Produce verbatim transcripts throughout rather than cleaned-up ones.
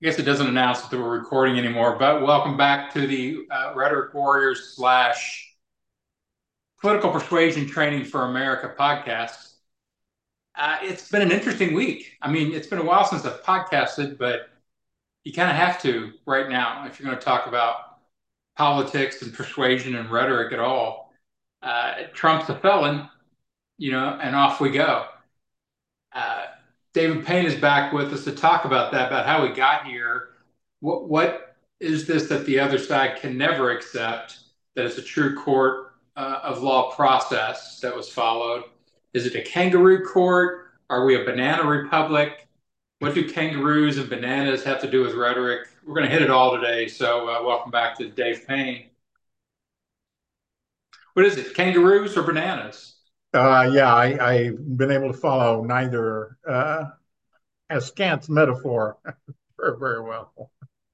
I guess it doesn't announce that we're recording anymore, but welcome back to the uh, Rhetoric Warriors slash Political Persuasion Training for America podcast. Uh, it's been an interesting week. I mean, it's been a while since I've podcasted, but you kind of have to right now if you're going to talk about politics and persuasion and rhetoric at all. Uh, Trump's a felon, you know, and off we go. Uh, David Payne is back with us to talk about that, about how we got here. What what is this that the other side can never accept? That it's a true court uh, of law process that was followed. Is it a kangaroo court? Are we a banana republic? What do kangaroos and bananas have to do with rhetoric? We're going to hit it all today. So, uh, welcome back to Dave Payne. What is it, kangaroos or bananas? Uh, yeah, I, I've been able to follow neither uh, askance metaphor very, very well.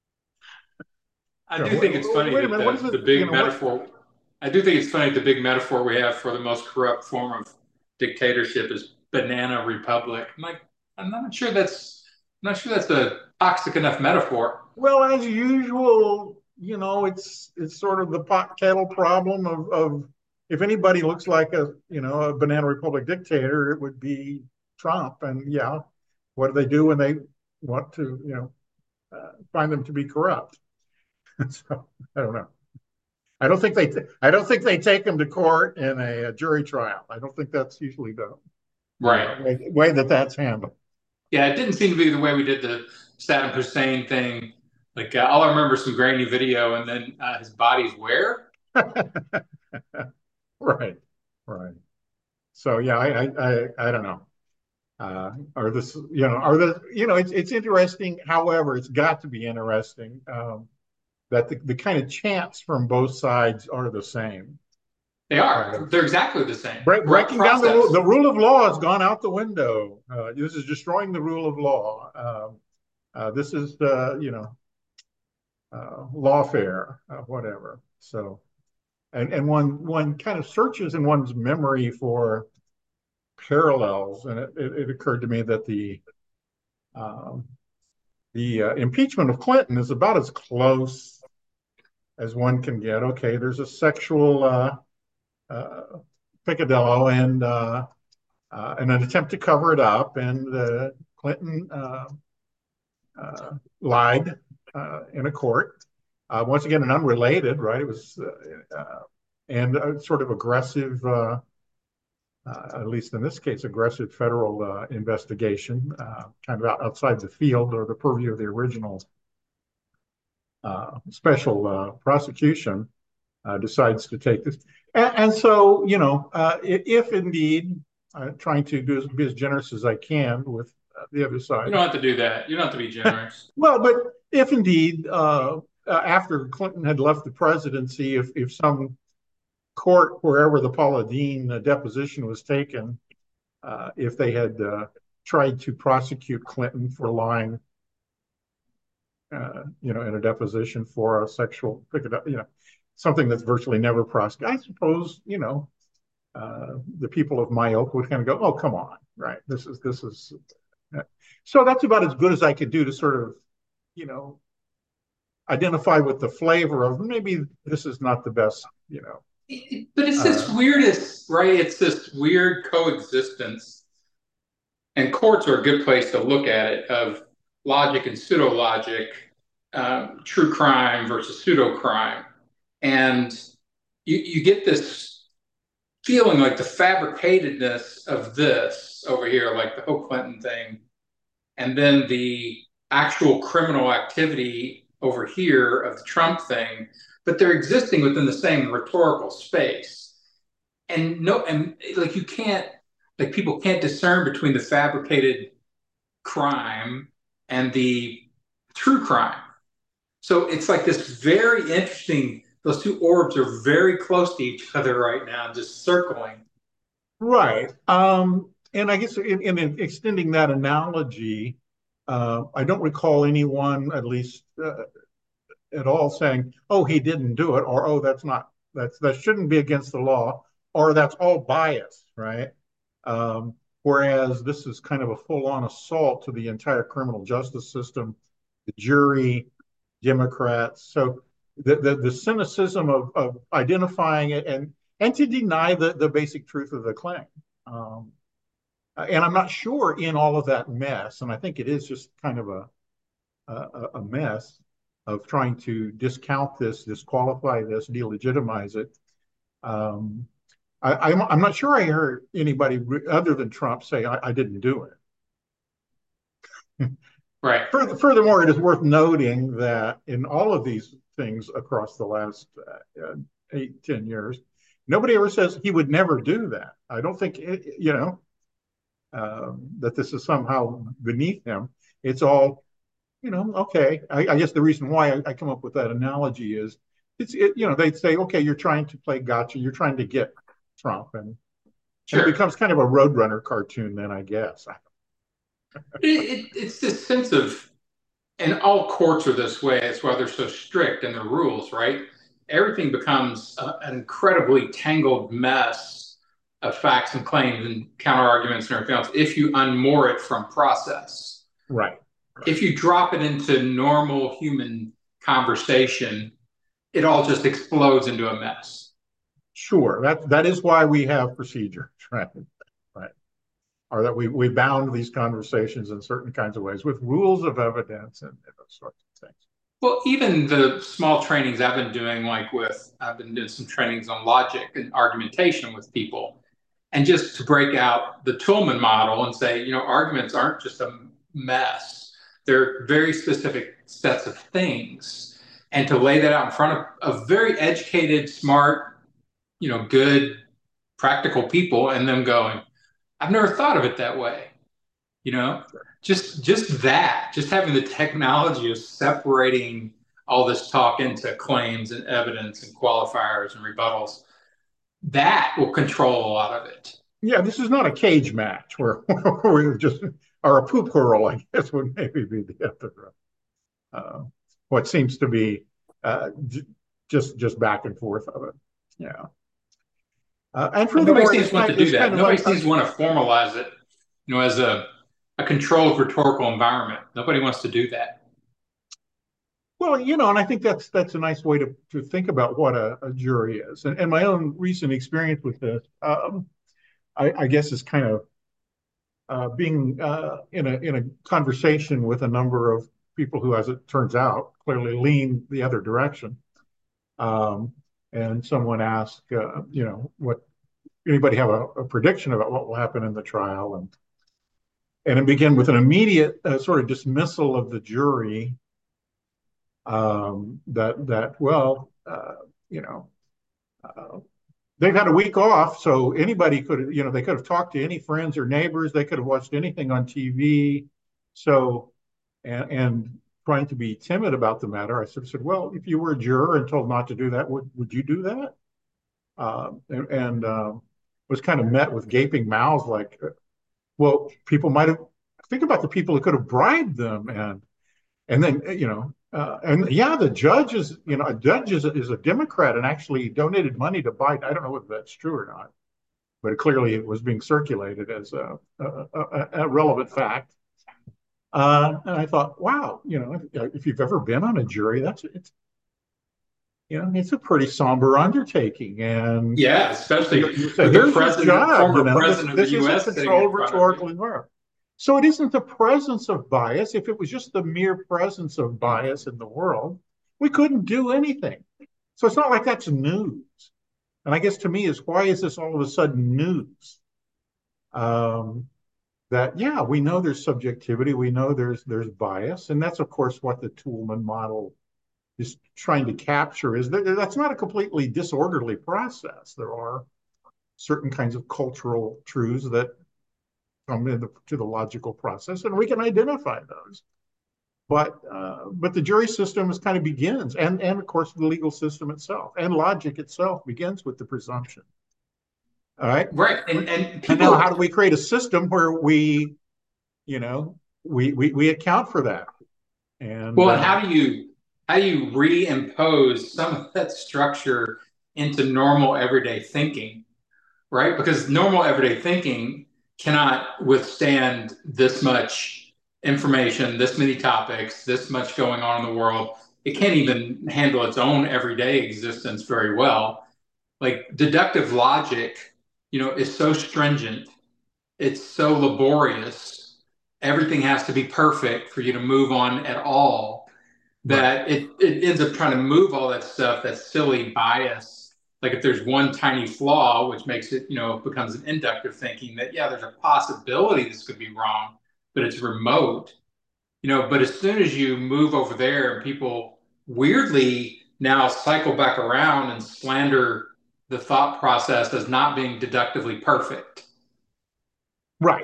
I You know, do think it's wait, funny wait a that minute, what is the, it? the You big know, what? metaphor, I do think it's funny the big metaphor we have for the most corrupt form of dictatorship is banana republic. I'm like, I'm not sure that's, I'm not sure that's a toxic enough metaphor. Well, as usual, you know, it's it's sort of the pot kettle problem of of if anybody looks like a you know a banana republic dictator, it would be Trump. And yeah, what do they do when they want to you know uh, find them to be corrupt? So I don't know. I don't think they. I don't think they take him to court in a, a jury trial. I don't think that's usually the the uh, Right. way, way that that's handled. Yeah, it didn't seem to be the way we did the Saddam Hussein thing. Like, uh, all I remember is some grainy video and then uh, his body's where? Right, right. So yeah, I I I, I don't know. Uh, or this, you know, are the you know, it's it's interesting. However, it's got to be interesting um, that the, the kind of chants from both sides are the same. They are. Uh, They're exactly the same. break, Corrupt breaking down the rule, process. the rule of law has gone out the window. Uh, this is destroying the rule of law. Um, uh, this is the you know uh, lawfare, uh, whatever. So, and and one one kind of searches in one's memory for parallels, and it, it, it occurred to me that the um, the uh, impeachment of Clinton is about as close as one can get. Okay, there's a sexual uh, uh, peccadillo and uh, uh, and an attempt to cover it up, and uh, Clinton uh, uh, lied uh, in a court. Uh, once again, an unrelated, right? It was uh, uh, and a sort of aggressive, uh, uh, at least in this case, aggressive federal uh, investigation, uh, kind of out, outside the field or the purview of the original uh, special uh, prosecution, uh, decides to take this. And, and so, you know, uh, if indeed, uh, trying to do, be as generous as I can with uh, the other You side. don't have to do that. You don't have to be generous. Well, but if indeed, uh, uh, after Clinton had left the presidency, if, if some court, wherever the Paula Deen uh, deposition was taken, uh, if they had uh, tried to prosecute Clinton for lying, uh, you know, in a deposition for a sexual, you know, something that's virtually never prosecuted, I suppose, you know, uh, the people of my ilk would kind of go, "Oh, come on, right? This is this is." Uh, so that's about as good as I could do to sort of, you know, identify with the flavor of maybe this is not the best, you know. But it's this Uh, weirdest, right? It's this weird coexistence, and courts are a good place to look at it of logic and pseudo logic, um, true crime versus pseudo crime, and you you get this feeling like the fabricatedness of this over here, like the whole Clinton thing, and then the actual criminal activity over here of the Trump thing, but they're existing within the same rhetorical space. And no, and like you can't, like people can't discern between the fabricated crime and the true crime. So it's like this very interesting, those two orbs are very close to each other right now, just circling. right. Um, and I guess in, in extending that analogy, uh, I don't recall anyone, at least uh, at all, saying, "Oh, he didn't do it," or "Oh, that's not that's that shouldn't be against the law," or "That's all bias," right? Um, Whereas this is kind of a full-on assault to the entire criminal justice system, the jury, Democrats. So the, the, the cynicism of, of identifying it and, and to deny the, the basic truth of the claim. Um, and I'm not sure in all of that mess, and I think it is just kind of a, a, a mess of trying to discount this, disqualify this, delegitimize it. Um, I, I'm, I'm not sure I heard anybody other than Trump say, I, I didn't do it. Right. Further, furthermore, it is worth noting that in all of these things across the last uh, eight, ten years, nobody ever says he would never do that. I don't think, it, you know, um, that this is somehow beneath him. It's all, you know, okay. I, I guess the reason why I, I come up with that analogy is it's, it, you know, they'd say, okay, you're trying to play gotcha. You're trying to get Trump. And, and it Sure. becomes kind of a Roadrunner cartoon then, I guess. It, it, it's this sense of, and all courts are this way. That's why they're so strict in their rules, right? Everything becomes a, an incredibly tangled mess of facts and claims and counter arguments and everything else if you unmoor it from process. Right. Right. If you drop it into normal human conversation, it all just explodes into a mess. Sure. That that is why we have procedures, right? Right. Or that we, we bound these conversations in certain kinds of ways with rules of evidence and, and those sorts of things. Well, even the small trainings I've been doing, like with, I've been doing some trainings on logic and argumentation with people. And just to break out the Toulmin model and say, you know, arguments aren't just a mess, they're very specific sets of things. And to lay that out in front of a very educated, smart, you know, good, practical people and them going, I've never thought of it that way. You know, just just that, just having the technology of separating all this talk into claims and evidence and qualifiers and rebuttals, that will control a lot of it. Yeah, this is not a cage match where, where we just are a poop curl, I guess would maybe be the epigraph. Uh, what seems to be uh, j- just just back and forth of it. Yeah. Uh, and And nobody furthermore, seems it's to want kind, to do it's that. kind of Nobody un, seems to want to formalize it, you know, as a, a controlled rhetorical environment. Nobody wants to do that. well, you know, and I think that's that's a nice way to, to think about what a, a jury is. And, and my own recent experience with this, um, I, I guess, is kind of uh, being uh, in a in a conversation with a number of people who, as it turns out, clearly lean the other direction. Um, and someone asked, uh, you know, what anybody have a, a prediction about what will happen in the trial, and and it began with an immediate uh, sort of dismissal of the jury. Um, that that well, uh, you know, uh, they've had a week off, so anybody could, you know, they could have talked to any friends or neighbors, they could have watched anything on T V. So, and, and trying to be timid about the matter, I sort of said, well, if you were a juror and told not to do that, would would you do that? Uh, and and um, was kind of met with gaping mouths, like, well, people might have think about the people who could have bribed them, and and then you know, uh, and yeah, the judge is, you know, a judge is, is a Democrat and actually donated money to Biden. I don't know whether that's true or not, but clearly it was being circulated as a, a, a, a relevant fact. Uh, and I thought, wow, you know, if, if you've ever been on a jury, that's it's you know, it's a pretty somber undertaking. And Yeah, especially you, you say, with the here's your president, job. You former know, this president of the this is a U S sitting in controlled front of you. rhetorical environment. So it isn't the presence of bias. If it was just the mere presence of bias in the world, we couldn't do anything. So it's not like that's news. And I guess to me is, why is this all of a sudden news? Um, that yeah, we know there's subjectivity, we know there's there's bias, and that's of course what the Toulmin model is trying to capture. Is that that's not a completely disorderly process. There are certain kinds of cultural truths that come into to the logical process, and we can identify those. But uh, but the jury system is kind of begins, and and of course the legal system itself and logic itself begins with the presumption. All right, Right. And and and now how people, do we create a system where we, you know, we we, we account for that? And well, and uh, how do you how do you reimpose some of that structure into normal everyday thinking, right? Because normal everyday thinking cannot withstand this much information, this many topics, this much going on in the world. It can't even handle its own everyday existence very well. Like deductive logic, you know, is so stringent, it's so laborious. Everything has to be perfect for you to move on at all Right. that it, it ends up trying to move all that stuff, that silly bias. Like if there's one tiny flaw, which makes it, you know, becomes an inductive thinking that, yeah, there's a possibility this could be wrong, but it's remote, you know. But as soon as you move over there and people weirdly now cycle back around and slander the thought process as not being deductively perfect, Right.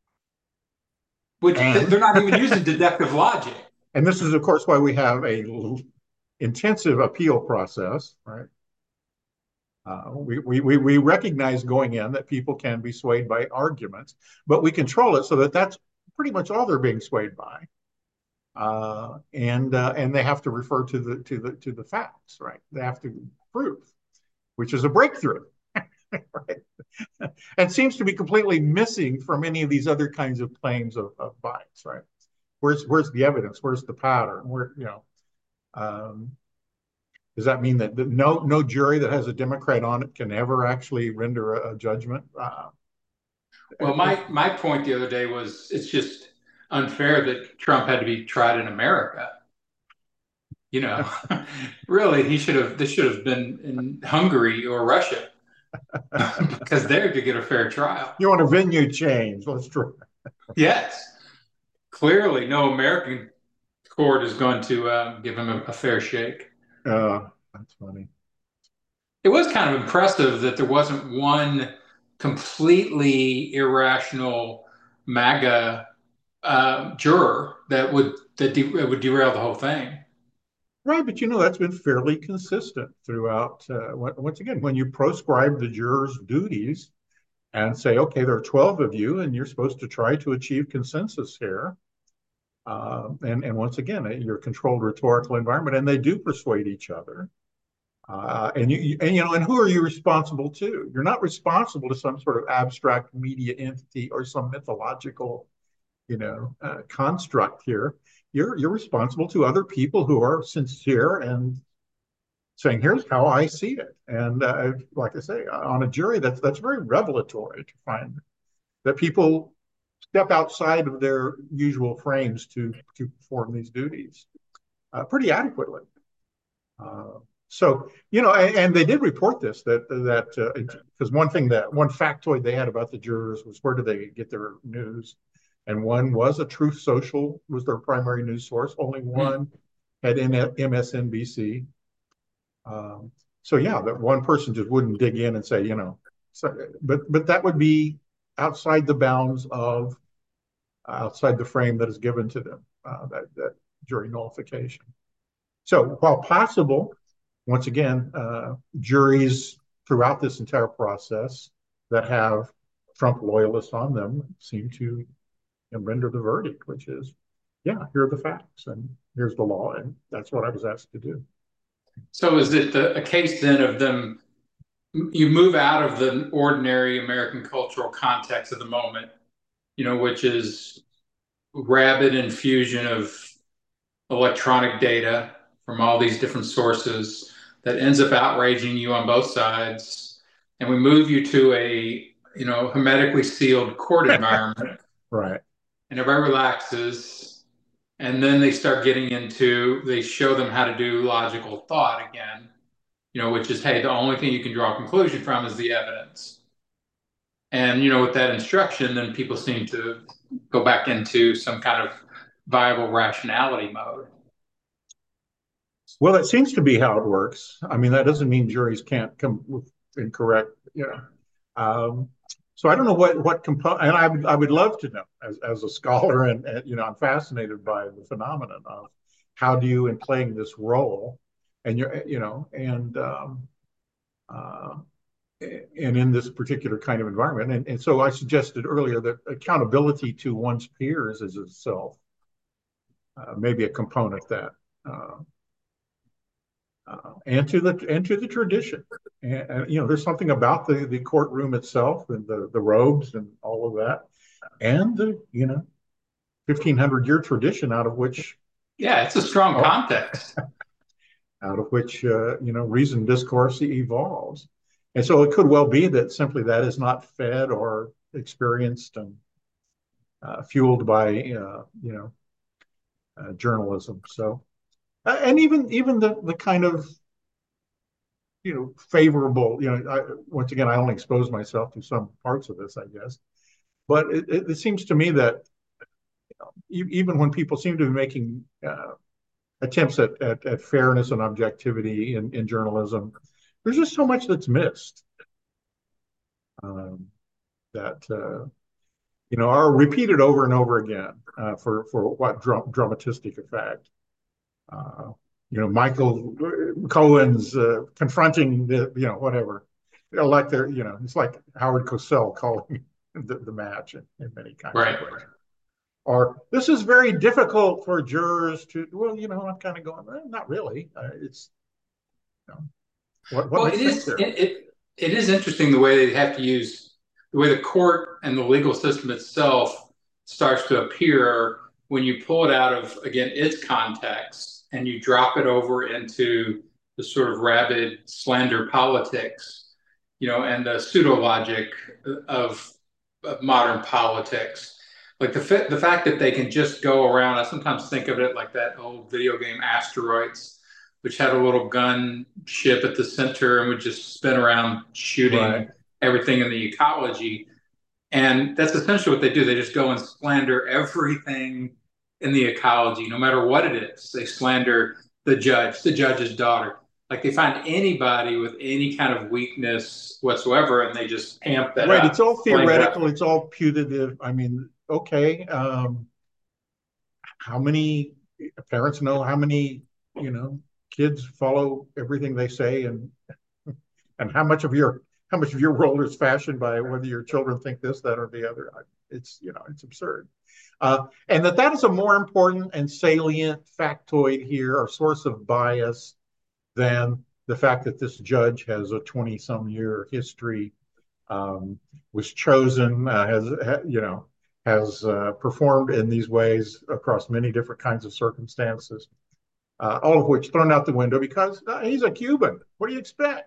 which And they're not even using deductive logic. and this is, of course, why we have a intensive appeal process, right? Uh, we, we, we recognize going in that people can be swayed by arguments, but we control it so that that's pretty much all they're being swayed by. Uh, and uh, and they have to refer to the to the to the facts, right? They have to prove, which is a breakthrough, right? And seems to be completely missing from any of these other kinds of claims of, of bias, right? Where's where's the evidence? Where's the pattern? Where, you know, um, does that mean that no no jury that has a Democrat on it can ever actually render a, a judgment? Uh, Well, my my point the other day was it's just unfair that Trump had to be tried in America. You know, really, he should have. This should have been in Hungary or Russia because there to get a fair trial. you want a venue change? Let's try. Yes, clearly, no American court is going to uh, give him a, a fair shake. Uh, that's funny. It was kind of impressive that there wasn't one completely irrational MAGA uh, juror that would that, de- that would derail the whole thing. Right, but you know that's been fairly consistent throughout. Uh, once again, when you proscribe the jurors' duties and say, okay, there are twelve of you, and you're supposed to try to achieve consensus here. Uh, and and once again, your controlled rhetorical environment, and they do persuade each other. Uh, and you and you know, and who are you responsible to? You're not responsible to some sort of abstract media entity or some mythological, you know, uh, construct here. You're you're responsible to other people who are sincere and saying, "Here's how I see it." And uh, like I say, on a jury, that's that's very revelatory to find that people step outside of their usual frames to to perform these duties uh, pretty adequately. Uh, so you know, and, and they did report this that that because uh, one thing that one factoid they had about the jurors was where do they get their news, and one was a Truth Social was their primary news source. Only Hmm. one had M S N B C. Um, so yeah, that one person just wouldn't dig in and say, you know, so, but but that would be outside the bounds of outside the frame that is given to them, uh, that, that jury nullification. So while possible, once again, uh, juries throughout this entire process that have Trump loyalists on them seem to you know, render the verdict, which is, yeah, here are the facts and here's the law, and that's what I was asked to do. So is it the, a case then of them? You move out of the ordinary American cultural context of the moment, you know, which is rabid infusion of electronic data from all these different sources that ends up outraging you on both sides, and we move you to a you know hermetically sealed court environment, Right. and everybody relaxes, and then they start getting into they show them how to do logical thought again, you know, which is hey, the only thing you can draw a conclusion from is the evidence. And you know, with that instruction, then people seem to go back into some kind of viable rationality mode. Well, that seems to be how it works. I mean, that doesn't mean juries can't come with incorrect, you know. Um, so I don't know what what component, and I would I would love to know as as a scholar, and, and you know, I'm fascinated by the phenomenon of how do you in playing this role, and you're you know, and um, uh, and in this particular kind of environment, and, and so I suggested earlier that accountability to one's peers is itself uh, maybe a component that. Uh, uh, and to the and to the tradition. And, and, you know, there's something about the the courtroom itself and the the robes and all of that, and the you know fifteen hundred year tradition out of which, Yeah, it's a strong oh, context. out of which uh, you know reasoned discourse evolves. And so it could well be that simply that is not fed or experienced and uh, fueled by uh, you know uh, journalism. So uh, and even even the the kind of you know favorable you know I, once again I only expose myself to some parts of this I guess, but it, it, it seems to me that you know, even when people seem to be making uh, attempts at, at, at fairness and objectivity in, in journalism, there's just so much that's missed um, that uh, you know are repeated over and over again uh, for for what dra- dramatistic effect. Uh, you know, Michael Cohen's uh, confronting the you know whatever, you know, like they're you know it's like Howard Cosell calling the, the match in, in many kinds Right. of ways. Or this is very difficult for jurors to. Well, you know, I'm kind of going, eh, not really. Uh, it's you know, what what Well, makes it sense is there. it, it it is interesting the way they have to use the way the court and the legal system itself starts to appear when you pull it out of again its context and you drop it over into the sort of rabid slander politics, you know, and the pseudo logic of, of modern politics. Like the the fact that they can just go around. I sometimes think of it like that old video game Asteroids, which had a little gun ship at the center and would just spin around Right. shooting everything in the ecology. And that's essentially what they do. They just go and slander everything in the ecology, no matter what it is. They slander the judge, the judge's daughter. Like they find anybody with any kind of weakness whatsoever, and they just amp that Right. It's up, all flame it theoretical. up. It's all putative. I mean, okay. Um, how many parents know how many you know kids follow everything they say, and and how much of your how much of your role is fashioned by whether your children think this, that, or the other. It's you know it's absurd, uh, and that that is a more important and salient factoid here, or source of bias, than the fact that this judge has a twenty some year history, um, was chosen, uh, has you know has uh, performed in these ways across many different kinds of circumstances, uh, all of which thrown out the window because uh, he's a Cuban. What do you expect?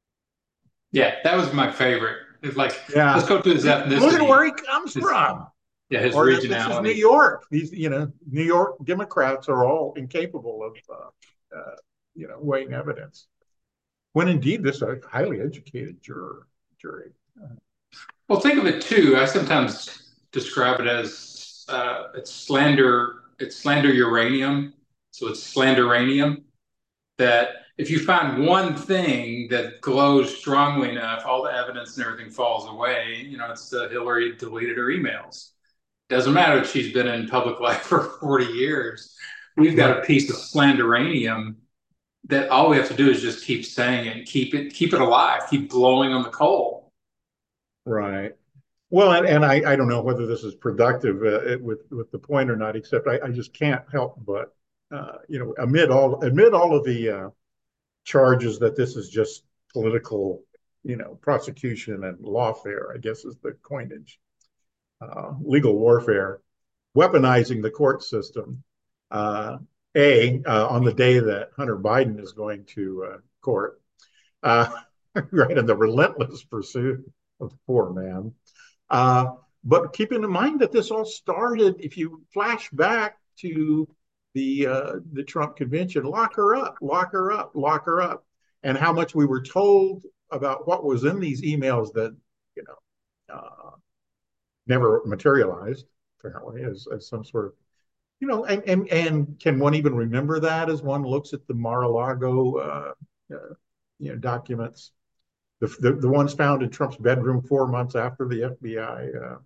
Yeah, that was my favorite. It's like, let's Yeah. go to his Look at where ethnicity, he comes his from. yeah, his Or this is New regionality. York. These, you know, New York Democrats are all incapable of, uh, uh, you know, weighing evidence. When indeed this is a highly educated juror, jury. Uh, Well, think of it too. I sometimes describe it as uh, it's slander. It's slander uranium. So it's slanderanium. That if you find one thing that glows strongly enough, all the evidence and everything falls away. You know, it's the Hillary deleted her emails. Doesn't matter if she's been in public life for forty years. We've got right. a piece of slanderanium that all we have to do is just keep saying it, keep it, keep it alive, keep blowing on the coal. Right. Well, and, and I, I don't know whether this is productive uh, with with the point or not, except I, I just can't help but, uh, you know, amid all amid all of the uh, charges that this is just political, you know, prosecution and lawfare, I guess is the coinage, uh, legal warfare, weaponizing the court system. Uh, a uh, on the day that Hunter Biden is going to uh, court, uh, right, in the relentless pursuit of the poor man. Uh, but keeping in mind that this all started, if you flash back to the uh, the Trump convention, lock her up, lock her up, lock her up, and how much we were told about what was in these emails that you know uh, never materialized, apparently, as, as some sort of you know, and, and and can one even remember that as one looks at the Mar-a-Lago uh, uh, you know documents, the, the the ones found in Trump's bedroom four months after the F B I. Uh,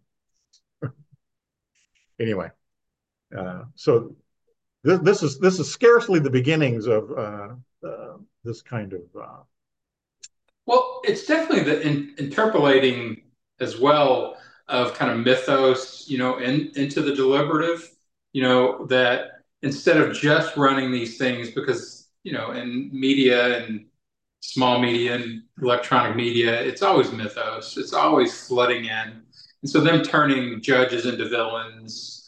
anyway, uh, so this, this is this is scarcely the beginnings of uh, uh, this kind of uh, Well, it's definitely the in, interpolating as well of kind of mythos, you know, in, into the deliberative, you know, that instead of just running these things, because, you know, in media and small media and electronic media, it's always mythos, it's always flooding in. And so them turning judges into villains,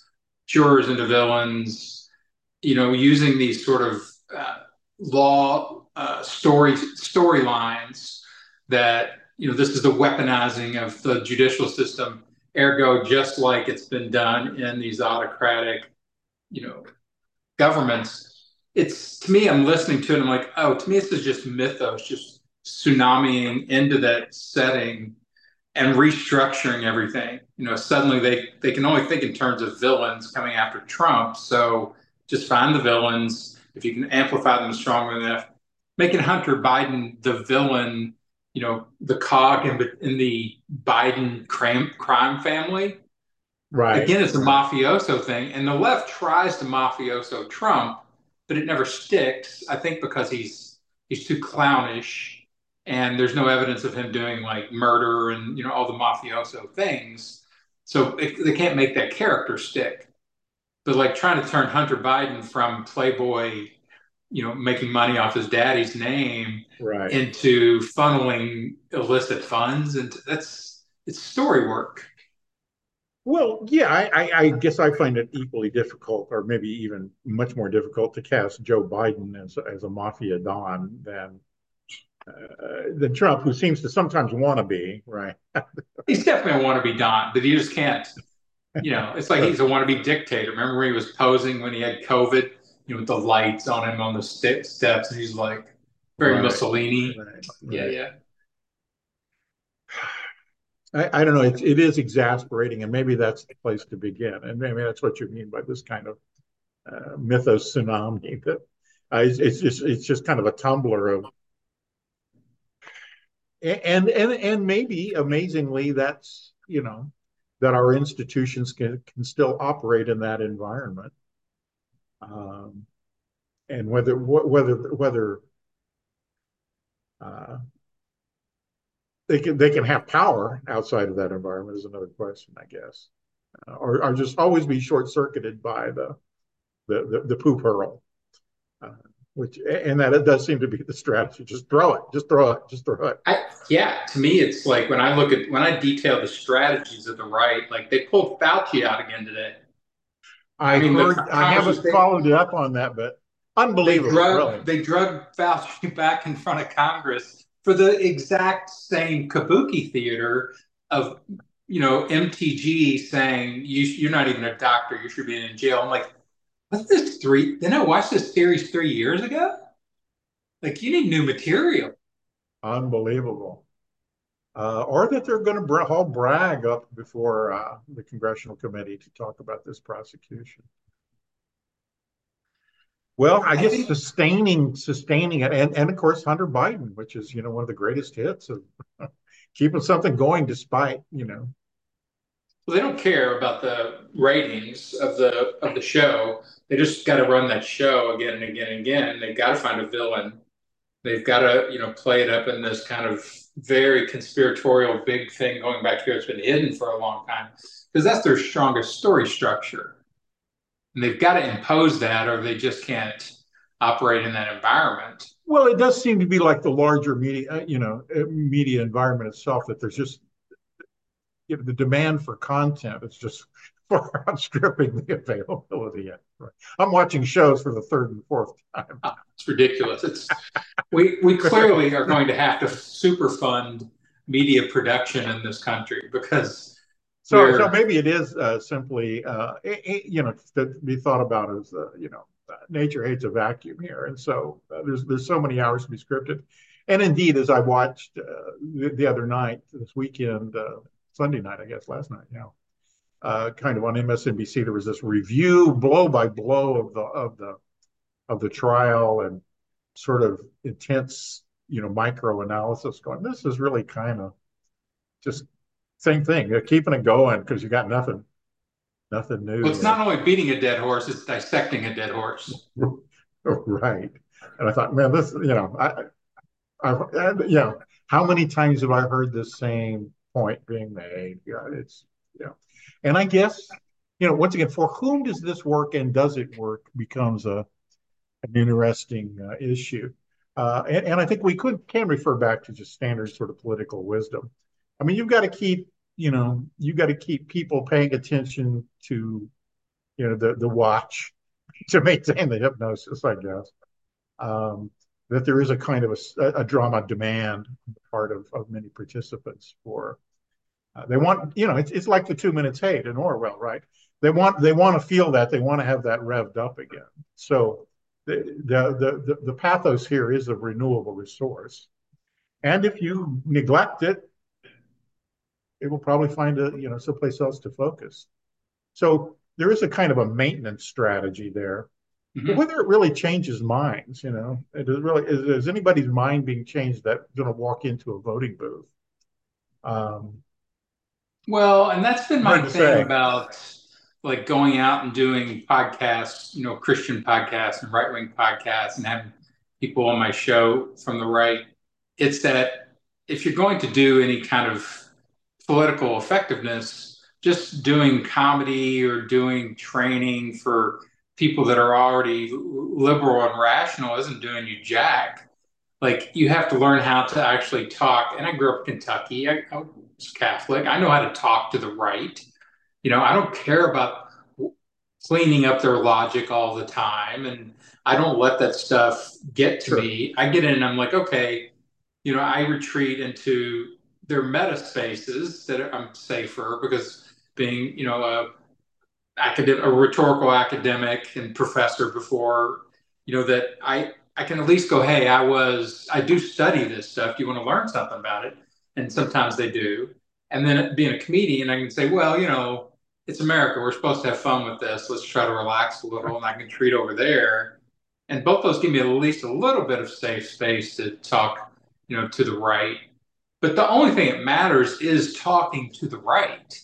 jurors into villains, you know, using these sort of uh, law uh, story storylines that, you know, this is the weaponizing of the judicial system, ergo, just like it's been done in these autocratic, you know, governments. It's to me, I'm listening to it, and I'm like, oh, to me, this is just mythos, just tsunamiing into that setting and restructuring everything. You know, suddenly they they can only think in terms of villains coming after Trump. So just find the villains. If you can amplify them strongly enough, making Hunter Biden the villain, you know, the cog in, in the Biden crime crime family. Right, Again, it's a right. mafioso thing, and the left tries to mafioso Trump, but it never sticks. I think because he's he's too clownish, and there's no evidence of him doing like murder and you know all the mafioso things. So it, they can't make that character stick. But like trying to turn Hunter Biden from Playboy, you know, making money off his daddy's name Right. into funneling illicit funds, and that's it's story work. Well, yeah, I, I, I guess I find it equally difficult, or maybe even much more difficult, to cast Joe Biden as as a mafia don than uh, than Trump, who seems to sometimes want to be, right? He's definitely a wannabe Don, but he just can't. You know, it's like he's a wannabe dictator. Remember when he was posing when he had COVID, you know, with the lights on him on the st- steps, and he's like very Right, Mussolini. right, Yeah, right. yeah. I, I don't know. It, it is exasperating, and maybe that's the place to begin. And maybe that's what you mean by this kind of uh, mythos tsunami. That uh, it's, it's just it's just kind of a tumbler of, and and and maybe amazingly, that's you know that our institutions can can still operate in that environment. Um, and whether whether whether uh, they can they can have power outside of that environment is another question, I guess, uh, or, or just always be short circuited by the the the, the poop hurl, uh, which and that it does seem to be the strategy. Just throw it, just throw it, just throw it. I yeah. To me, it's like when I look at when I detail the strategies of the right, like they pulled Fauci out again today. I I mean, the heard, I Congress was haven't followed it up on that, but they unbelievable, drug really. they drug Fauci back in front of Congress for the exact same kabuki theater of you know M T G saying you you're not even a doctor, you should be in jail. I'm like, what's this three? Didn't I watch this series three years ago? Like, you need new material. Unbelievable. Uh, or that they're going to bra- haul Bragg up before uh, the congressional committee to talk about this prosecution. Well, I I guess think sustaining sustaining it, and and of course Hunter Biden, which is you know one of the greatest hits of keeping something going despite you know. well, they don't care about the ratings of the of the show. They just got to run that show again and again and again. They've got to find a villain. They've got to, you know, play it up in this kind of very conspiratorial big thing going back here. It's been hidden for a long time because that's their strongest story structure. And they've got to impose that or they just can't operate in that environment. Well, it does seem to be like the larger media, uh, you know, uh, media environment itself that there's just you know, the demand for content is just far outstripping the availability. Right. I'm watching shows for the third and fourth time. Oh, it's ridiculous. It's we we clearly are going to have to super fund media production in this country because So, so we're maybe it is uh, simply, uh, it, it, you know, to be thought about as, uh, you know, uh, nature hates a vacuum here, and so uh, there's there's so many hours to be scripted. And indeed, as I watched uh, the, the other night, this weekend, uh, Sunday night, I guess, last night, yeah, uh, kind of on M S N B C, there was this review, blow by blow of the of the of the trial, and sort of intense, you know, micro analysis. Going, this is really kind of just same thing. You're keeping it going because you got nothing, nothing well, new it's not or only beating a dead horse, it's dissecting a dead horse. right. And I thought, man, this, you know, I, I, you know, how many times have I heard this same point being made? Yeah, it's, you know, and I guess, you know, once again, for whom does this work and does it work becomes a an interesting uh, issue. Uh, and, and I think we could can refer back to just standard sort of political wisdom. I mean, you've got to keep, you know, you've got to keep people paying attention to you know, the the watch to maintain the hypnosis, I guess. Um, that there is a kind of a, a drama demand on the part of, of many participants for uh, they want, you know, it's it's like the two minutes hate in Orwell, right? They want they want to feel that, they want to have that revved up again. So the the the, the pathos here is a renewable resource, and if you neglect it, it will probably find a you know someplace else to focus. So there is a kind of a maintenance strategy there. But Mm-hmm. whether it really changes minds, you know, it is really is, is anybody's mind being changed that going to walk into a voting booth? Um, Well, and that's been my hard to thing say. about like going out and doing podcasts, you know, Christian podcasts and right wing podcasts and having people on my show from the right. It's that if you're going to do any kind of political effectiveness, just doing comedy or doing training for people that are already liberal and rational isn't doing you jack. Like you have to learn how to actually talk. And I grew up in Kentucky. I, I was Catholic. I know how to talk to the right. You know, I don't care about cleaning up their logic all the time, and I don't let that stuff get to Sure. me. I get in and I'm like, okay, you know, I retreat into their meta spaces that I'm safer because being, you know, a academic, a rhetorical academic and professor before, you know, that I I can at least go, hey, I was I do study this stuff. Do you want to learn something about it? And sometimes they do. And then being a comedian, I can say, well, you know, it's America. We're supposed to have fun with this. Let's try to relax a little, and I can treat over there. And both those give me at least a little bit of safe space to talk, you know, to the right. But the only thing that matters is talking to the right.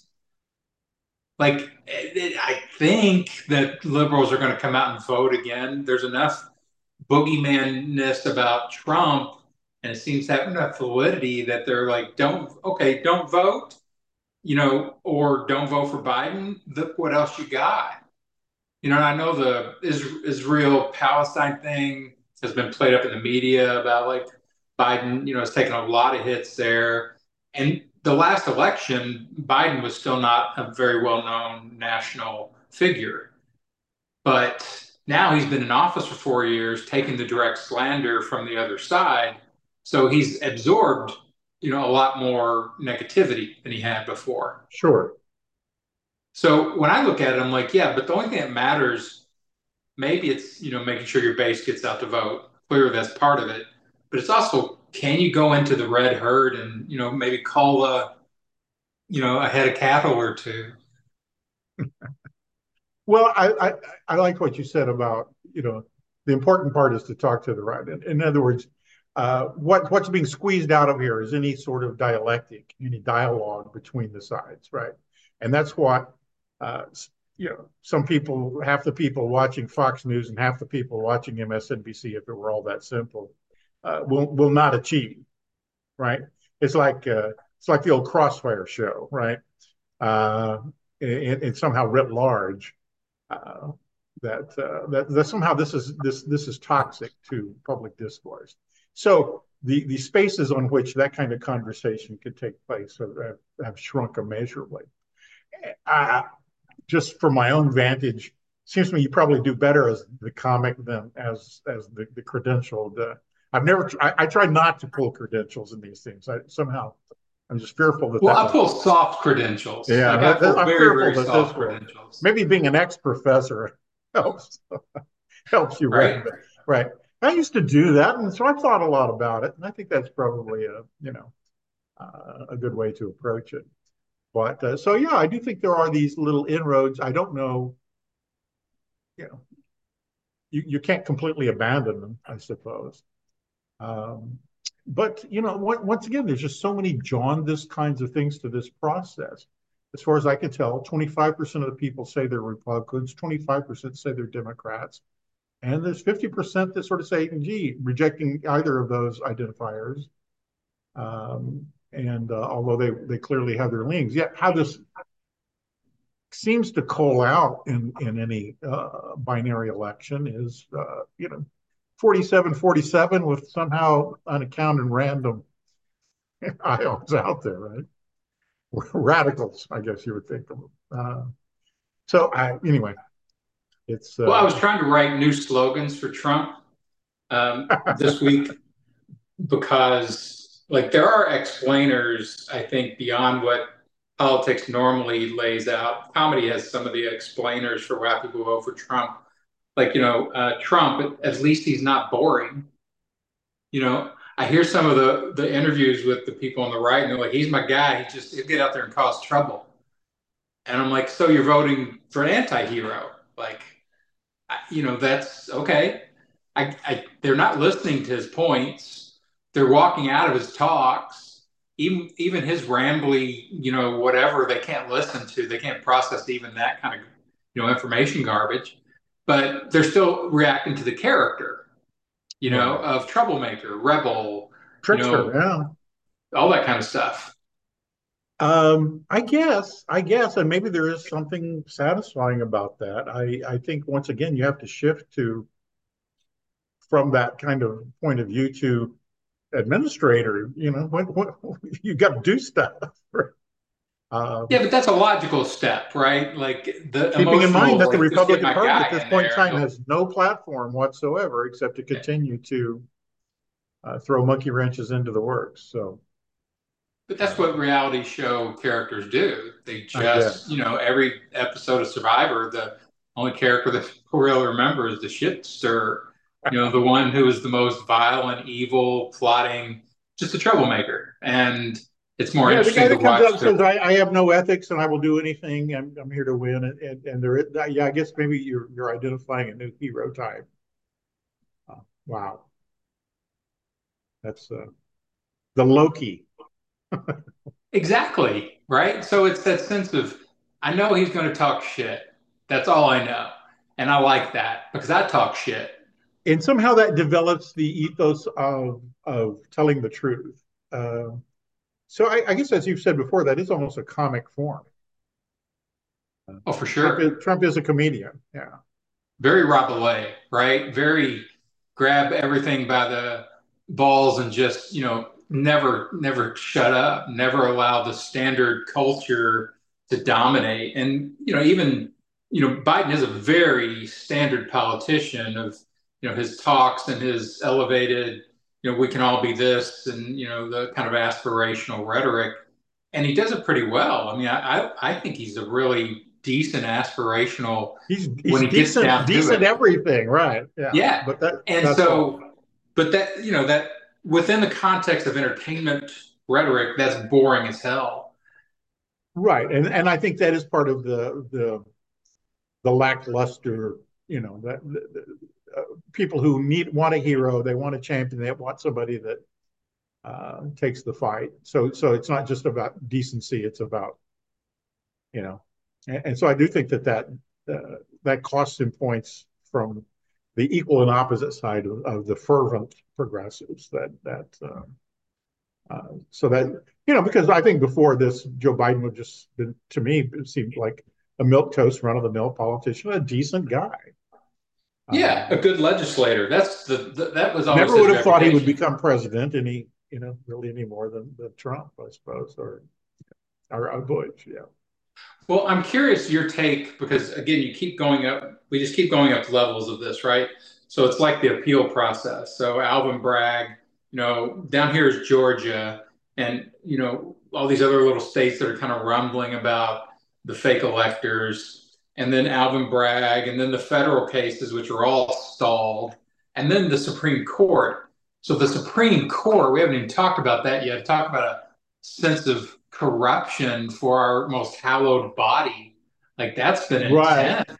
Like, it, I think that liberals are going to come out and vote again. There's enough boogeyman-ness about Trump, and it seems to have enough validity that they're like, don't, okay, don't vote, you know, or don't vote for Biden. Look what else you got. You know, I know the Israel Palestine thing has been played up in the media about like Biden, you know, has taken a lot of hits there. And the last election, Biden was still not a very well known national figure. But now he's been in office for four years, taking the direct slander from the other side. So he's absorbed, you know, a lot more negativity than he had before. Sure. So when I look at it, I'm like, yeah, but the only thing that matters, maybe it's, you know, making sure your base gets out to vote. Clearly that's part of it. But it's also, can you go into the red herd and, you know, maybe call a, you know, a head of cattle or two? Well, I, I I like what you said about, you know, the important part is to talk to the right. In, in other words, uh, what what's being squeezed out of here is any sort of dialectic, any dialogue between the sides, right? And that's what uh, you know, some people, half the people watching Fox News and half the people watching M S N B C, if it were all that simple, uh, will will not achieve, right? It's like uh, it's like the old Crossfire show, right? Uh, and, and somehow writ large uh, that, uh, that that somehow this is this this is toxic to public discourse. So the the spaces on which that kind of conversation could take place have, have, have shrunk immeasurably. Uh, just from my own vantage, seems to me you probably do better as the comic than as as the, the credentialed. Uh, I've never. I, I try not to pull credentials in these things. I somehow I'm just fearful that Well, that I might. pull soft credentials. Yeah, Like I that, that, pull I'm very, fearful very that this soft will. credentials, Maybe being an ex-professor helps helps you right? win, but right. I used to do that, and so I've thought a lot about it, and I think that's probably a you know uh, a good way to approach it. But uh, so yeah, I do think there are these little inroads. I don't know, you know, you, you can't completely abandon them, I suppose. Um, but you know, once again, there's just so many jaundiced kinds of things to this process. As far as I can tell, twenty-five percent of the people say they're Republicans, twenty-five percent say they're Democrats, and there's fifty percent that sort of say, gee, rejecting either of those identifiers. Um, and uh, although they, they clearly have their leanings, yet how this seems to call out in, in any uh, binary election is, uh, you know, forty-seven forty-seven with somehow unaccounted random ions out there, right? Radicals, I guess you would think of them. Uh, so I, anyway, It's Well, I uh, was trying to write new slogans for Trump um, this week because, like, there are explainers, I think, beyond what politics normally lays out. Comedy has some of the explainers for why people vote for Trump. Like, you know, uh, Trump, at least he's not boring. You know, I hear some of the the interviews with the people on the right, and they're like, "He's my guy. He just he'll get out there and cause trouble." And I'm like, "So you're voting for an anti-hero?" Like, you know, that's okay. I, I they're not listening to his points. They're walking out of his talks. Even even his rambly, you know, whatever they can't listen to. They can't process even that kind of, you know, information garbage. But they're still reacting to the character, you know, right. of troublemaker, rebel, you Trickster, know, yeah. all that kind of stuff. Um, I guess, I guess, and maybe there is something satisfying about that. I, I think once again you have to shift to from that kind of point of view to administrator. You know, when, when you got to do stuff. Yeah, Um, but that's a logical step, right? Like the keeping in mind emotional, that the like just get Republican my Party at guy this in point in there and time he'll. has no platform whatsoever except to continue to uh, throw monkey wrenches into the works. So, But that's uh, what reality show characters do. They I just, guess. you know, every episode of Survivor, the only character that people really remember is the shit stir, you know, the one who is the most violent, evil, plotting, just a troublemaker. And it's more Yeah, the guy interesting to that comes out watch and their. says, I, I have no ethics and I will do anything. I'm, I'm here to win. And, and, and there, is- yeah, I guess maybe you're, you're identifying a new hero type. Uh, wow. That's uh, the Loki. Exactly, right? So it's that sense of, I know he's going to talk shit. That's all I know. And I like that because I talk shit. And somehow that develops the ethos of, of telling the truth. Uh, so I, I guess, as you've said before, that is almost a comic form. Uh, Oh, for Trump is, sure. Trump is a comedian. Yeah. Very Rabelais, right? Very grab everything by the balls and just, you know, never, never shut up, never allow the standard culture to dominate. And, you know, even, you know, Biden is a very standard politician of, you know, his talks and his elevated, you know, we can all be this and, you know, the kind of aspirational rhetoric. And he does it pretty well. I mean, I, I, I think he's a really decent aspirational He's, when he's he gets decent, down to decent it. everything. Right. Yeah. Yeah. But that, And that's all. so, but that, you know, that within the context of entertainment rhetoric, that's boring as hell. Right. And, and I think that is part of the, the, the lackluster, you know, that the, the, uh, people who need want a hero, they want a champion, they want somebody that uh, takes the fight. So so it's not just about decency; it's about you know, and, and so I do think that that uh, that costs him points from the equal and opposite side of, of the fervent progressives. That that uh, uh, so that you know, because I think before this, Joe Biden would just been, to me, it seemed like a milk toast, run of the mill politician, a decent guy. Yeah, a Um, good legislator. That's the, the that was always Never his would have thought he would reputation. become president, any you know, really any more than, than Trump, I suppose, or or, or Bush. Yeah. Well, I'm curious your take because again, you keep going up. We just keep going up levels of this, right? So it's like the appeal process. So Alvin Bragg, you know, down here is Georgia, and you know all these other little states that are kind of rumbling about the fake electors, and then Alvin Bragg, and then the federal cases, which are all stalled, and then the Supreme Court. So the Supreme Court, we haven't even talked about that yet. Talk about a sense of corruption for our most hallowed body. Like that's been Right. intense.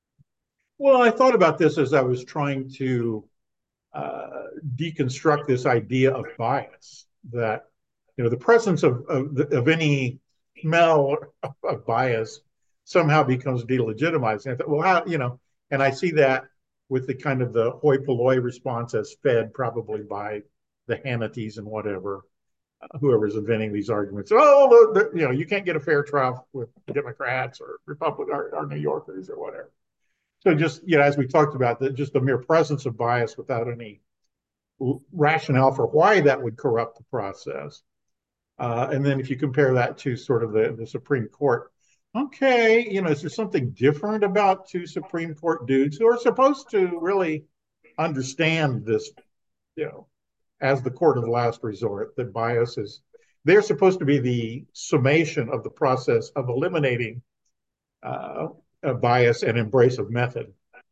Well, I thought about this as I was trying to uh, deconstruct this idea of bias. That you know, the presence of of, of any smell of bias somehow becomes delegitimizing. I thought, well, how you know, and I see that with the kind of the hoi polloi response as fed probably by the Hannity's and whatever, uh, whoever's inventing these arguments. Oh, the, the, you know, you can't get a fair trial with Democrats or Republicans or, or New Yorkers or whatever. So just you know, as we talked about, that just the mere presence of bias without any rationale for why that would corrupt the process. Uh, and then if you compare that to sort of the, the Supreme Court, okay, you know, is there something different about two Supreme Court dudes who are supposed to really understand this, you know, as the court of last resort, that bias is, they're supposed to be the summation of the process of eliminating uh, a bias and embrace of method.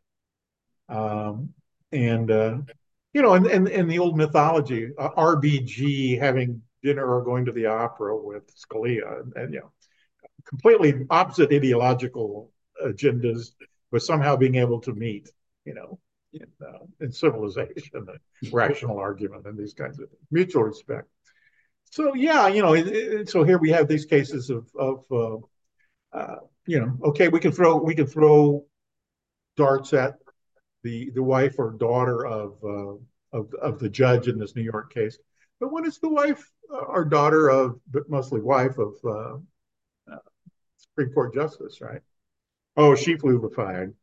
Um, and, uh, you know, in, in, in the old mythology, uh, R B G having dinner or going to the opera with Scalia, and, and you know, completely opposite ideological agendas, but somehow being able to meet, you know, in, uh, in civilization, and rational argument, and these kinds of things, mutual respect. So yeah, you know, it, it, so here we have these cases of of uh, uh, you know, okay, we can throw we can throw darts at the the wife or daughter of uh, of of the judge in this New York case, but when it's the wife uh, or daughter of, but mostly wife of uh, uh, Supreme Court justice, right? Oh, she flew the flag.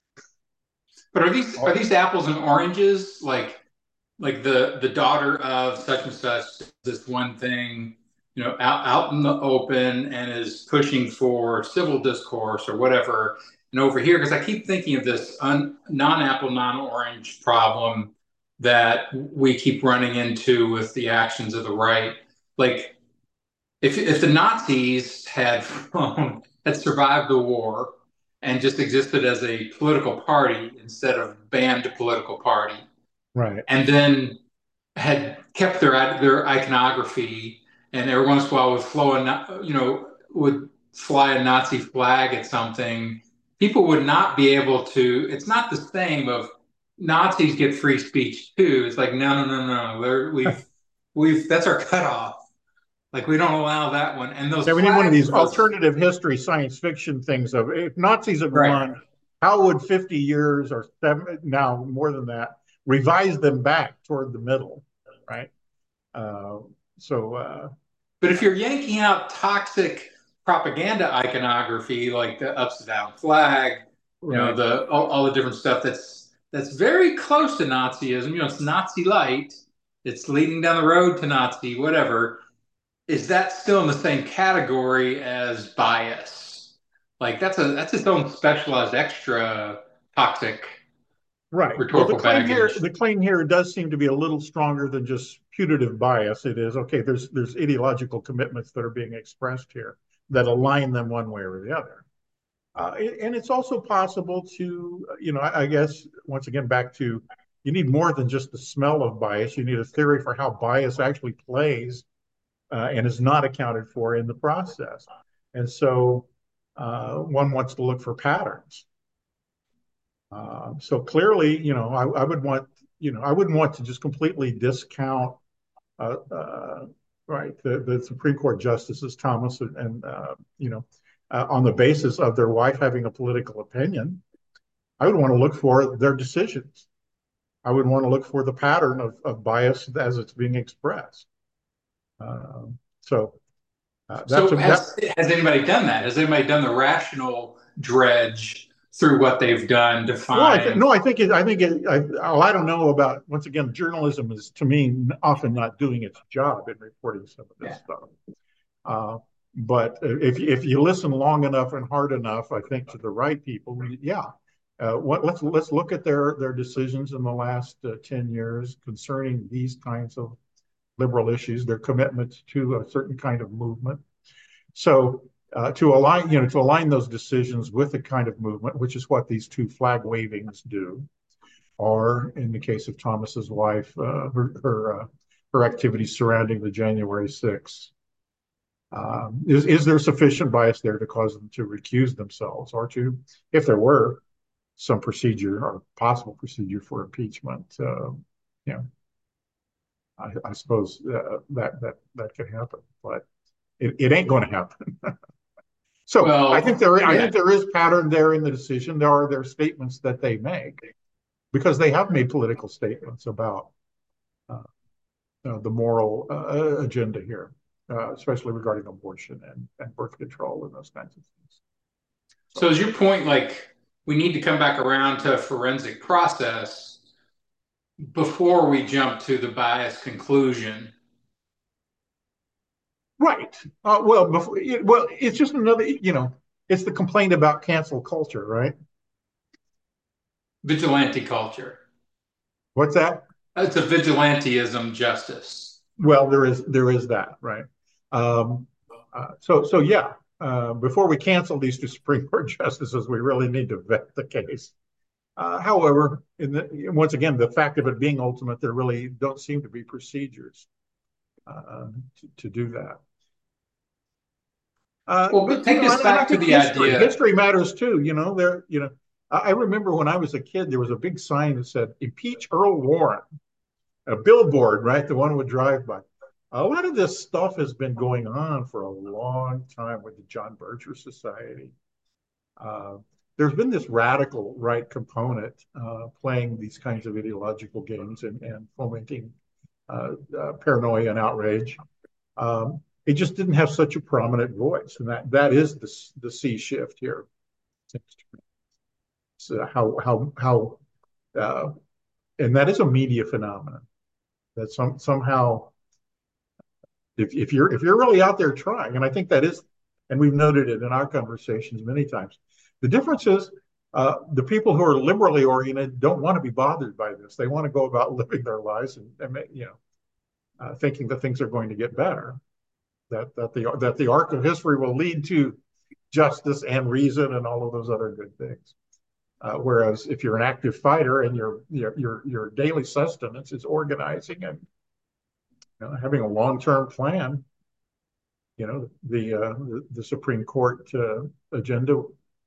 But are these are these apples and oranges? Like like the the daughter of such and such this one thing, you know, out out in the open and is pushing for civil discourse or whatever. And over here, because I keep thinking of this un, non-apple, non-orange problem that we keep running into with the actions of the right. Like if if the Nazis had flown, had survived the war and just existed as a political party instead of banned political party, Right. and then had kept their their iconography, and every once in a while would flow a you know would fly a Nazi flag at something, people would not be able to. It's not the same of Nazis get free speech too. It's like no, no, no, no. They're, we've we've that's our cutoff. Like we don't allow that one. And those Yeah, we need one of flags, these those alternative history science fiction things of if Nazis had right. won, how would fifty years or seven, now more than that, revise them back toward the middle, right? Uh, so, uh, But if you're yanking out toxic propaganda iconography like the upside down flag, you know, right. the all, all the different stuff that's that's very close to Nazism, you know, it's Nazi light, it's leading down the road to Nazi, whatever. Is that still in the same category as bias? Like that's a that's its own specialized extra toxic Right. Well, the rhetorical claim here, baggage. the claim here does seem to be a little stronger than just putative bias. It is okay. There's there's ideological commitments that are being expressed here that align them one way or the other. Uh, and it's also possible to, you know, I, I guess once again back to you need more than just the smell of bias. You need a theory for how bias actually plays uh, and is not accounted for in the process. And so uh, one wants to look for patterns. Uh, so clearly, you know, I, I, would want, you know, I wouldn't want to just completely discount, uh, uh, right, the, the Supreme Court justices Thomas and, uh, you know, uh, on the basis of their wife having a political opinion. I would want to look for their decisions. I would want to look for the pattern of, of bias as it's being expressed. Uh, so uh, that's So a that. has has anybody done that? Has anybody done the rational dredge through what they've done to Well, I th- find? no, I think it, I think it, I, oh, I don't know about, once again, journalism is to me often not doing its job in reporting some of this Yeah. stuff. Uh, but if if you listen long enough and hard enough, I think to the right people, yeah. Uh, what, let's let's look at their their decisions in the last uh, ten years concerning these kinds of liberal issues, their commitments to a certain kind of movement. So uh, to align, you know, to align those decisions with a kind of movement, which is what these two flag wavings do, or in the case of Thomas's wife, uh, her her, uh, her activities surrounding the January sixth. Um, is is there sufficient bias there to cause them to recuse themselves, or to, if there were some procedure or possible procedure for impeachment, uh, you know, I, I suppose uh, that that that could happen, but it, it ain't going to happen. So I think Well, there, I yeah. think there is pattern there in the decision. There are their statements that they make because they have made political statements about uh, uh, the moral uh, agenda here, uh, especially regarding abortion and, and birth control and those kinds of things. So So is your point like we need to come back around to a forensic process before we jump to the bias conclusion? right, uh, well, before, well, it's just another, you know, it's the complaint about cancel culture, right? Vigilante culture. What's that? It's a vigilantism justice. Well, there is there is that, right? Um, uh, so so yeah. Uh, before we cancel these two Supreme Court justices, we really need to vet the case. Uh, however, in the, once again, the fact of it being ultimate, there really don't seem to be procedures uh, to, to do that. Uh, Well, but but you take know, us and, and I back to think the history idea. history matters too. You know, there. You know, I, I remember when I was a kid, there was a big sign that said "Impeach Earl Warren," a billboard, right? The one would drive by. A lot of this stuff has been going on for a long time with the John Bircher Society. Uh, there's been this radical right component uh, playing these kinds of ideological games and, and fomenting uh, uh, paranoia and outrage. Um, it just didn't have such a prominent voice, and that that is the the sea shift here. So how how how uh, and that is a media phenomenon that some somehow if if you're if you're really out there trying, and I think that is, and we've noted it in our conversations many times. The difference is uh, the people who are liberally oriented don't want to be bothered by this. They want to go about living their lives and, and you know uh, thinking that things are going to get better. That that the that the arc of history will lead to justice and reason and all of those other good things. Uh, whereas if you're an active fighter and your your your, your daily sustenance is organizing and you know, having a long-term plan, you know, the uh, the, the Supreme Court uh, agenda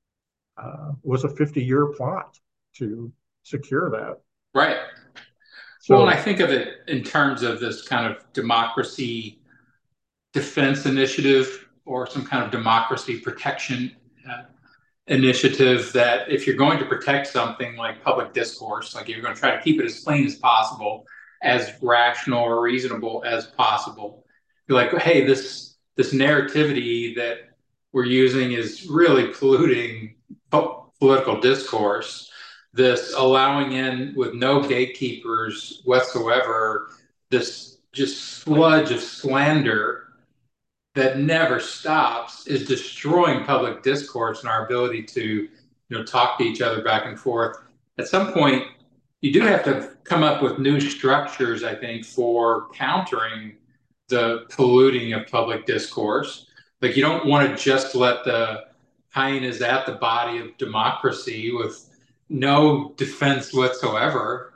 uh, was a fifty-year plot to secure that. Right. Well, and I So think of it in terms of this kind of democracy defense initiative or some kind of democracy protection uh, initiative that if you're going to protect something like public discourse, like you're going to try to keep it as clean as possible, as rational or reasonable as possible, you're like, hey, this this narrativity that we're using is really polluting po- political discourse. This allowing in with no gatekeepers whatsoever, this just sludge of slander that never stops is destroying public discourse and our ability to you know talk to each other back and forth. At some point you do have to come up with new structures, I think, for countering the polluting of public discourse. Like you don't want to just let the hyenas at the body of democracy with no defense whatsoever.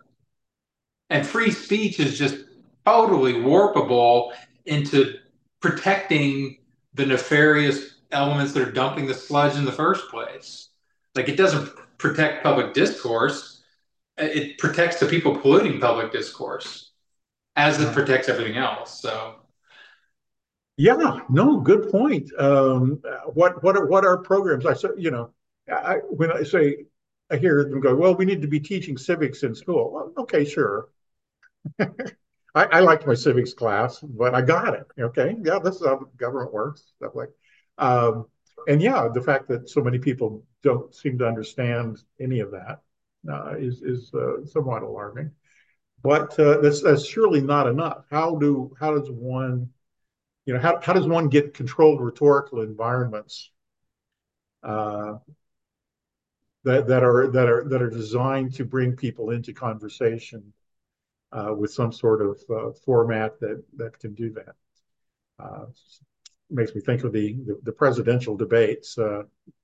And free speech is just totally warpable into protecting the nefarious elements that are dumping the sludge in the first place. Like it doesn't protect public discourse, it protects the people polluting public discourse as it uh, protects everything else. So, yeah, no, good point. Um, what what are what are programs? I said, you know, I, when I say I hear them go, well, we need to be teaching civics in school. Well, okay, sure. I, I liked my civics class, but I got it. Okay, yeah, this is how government works, stuff like. Um, and yeah, the fact that so many people don't seem to understand any of that uh, is is uh, somewhat alarming. But uh, that's that's surely not enough. How do how does one you know how how does one get controlled rhetorical environments uh, that that are that are that are designed to bring people into conversation uh, with some sort of uh, format that that can do that? Uh, makes me think of the the, the presidential debates. Uh,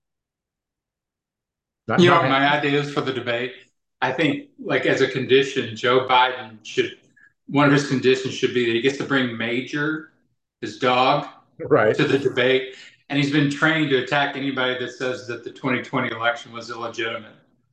not you not know, my ideas for the debate, I think, like as a condition, Joe Biden should, one of his conditions should be that he gets to bring Major, his dog, right. to the debate, and he's been trained to attack anybody that says that the twenty twenty election was illegitimate.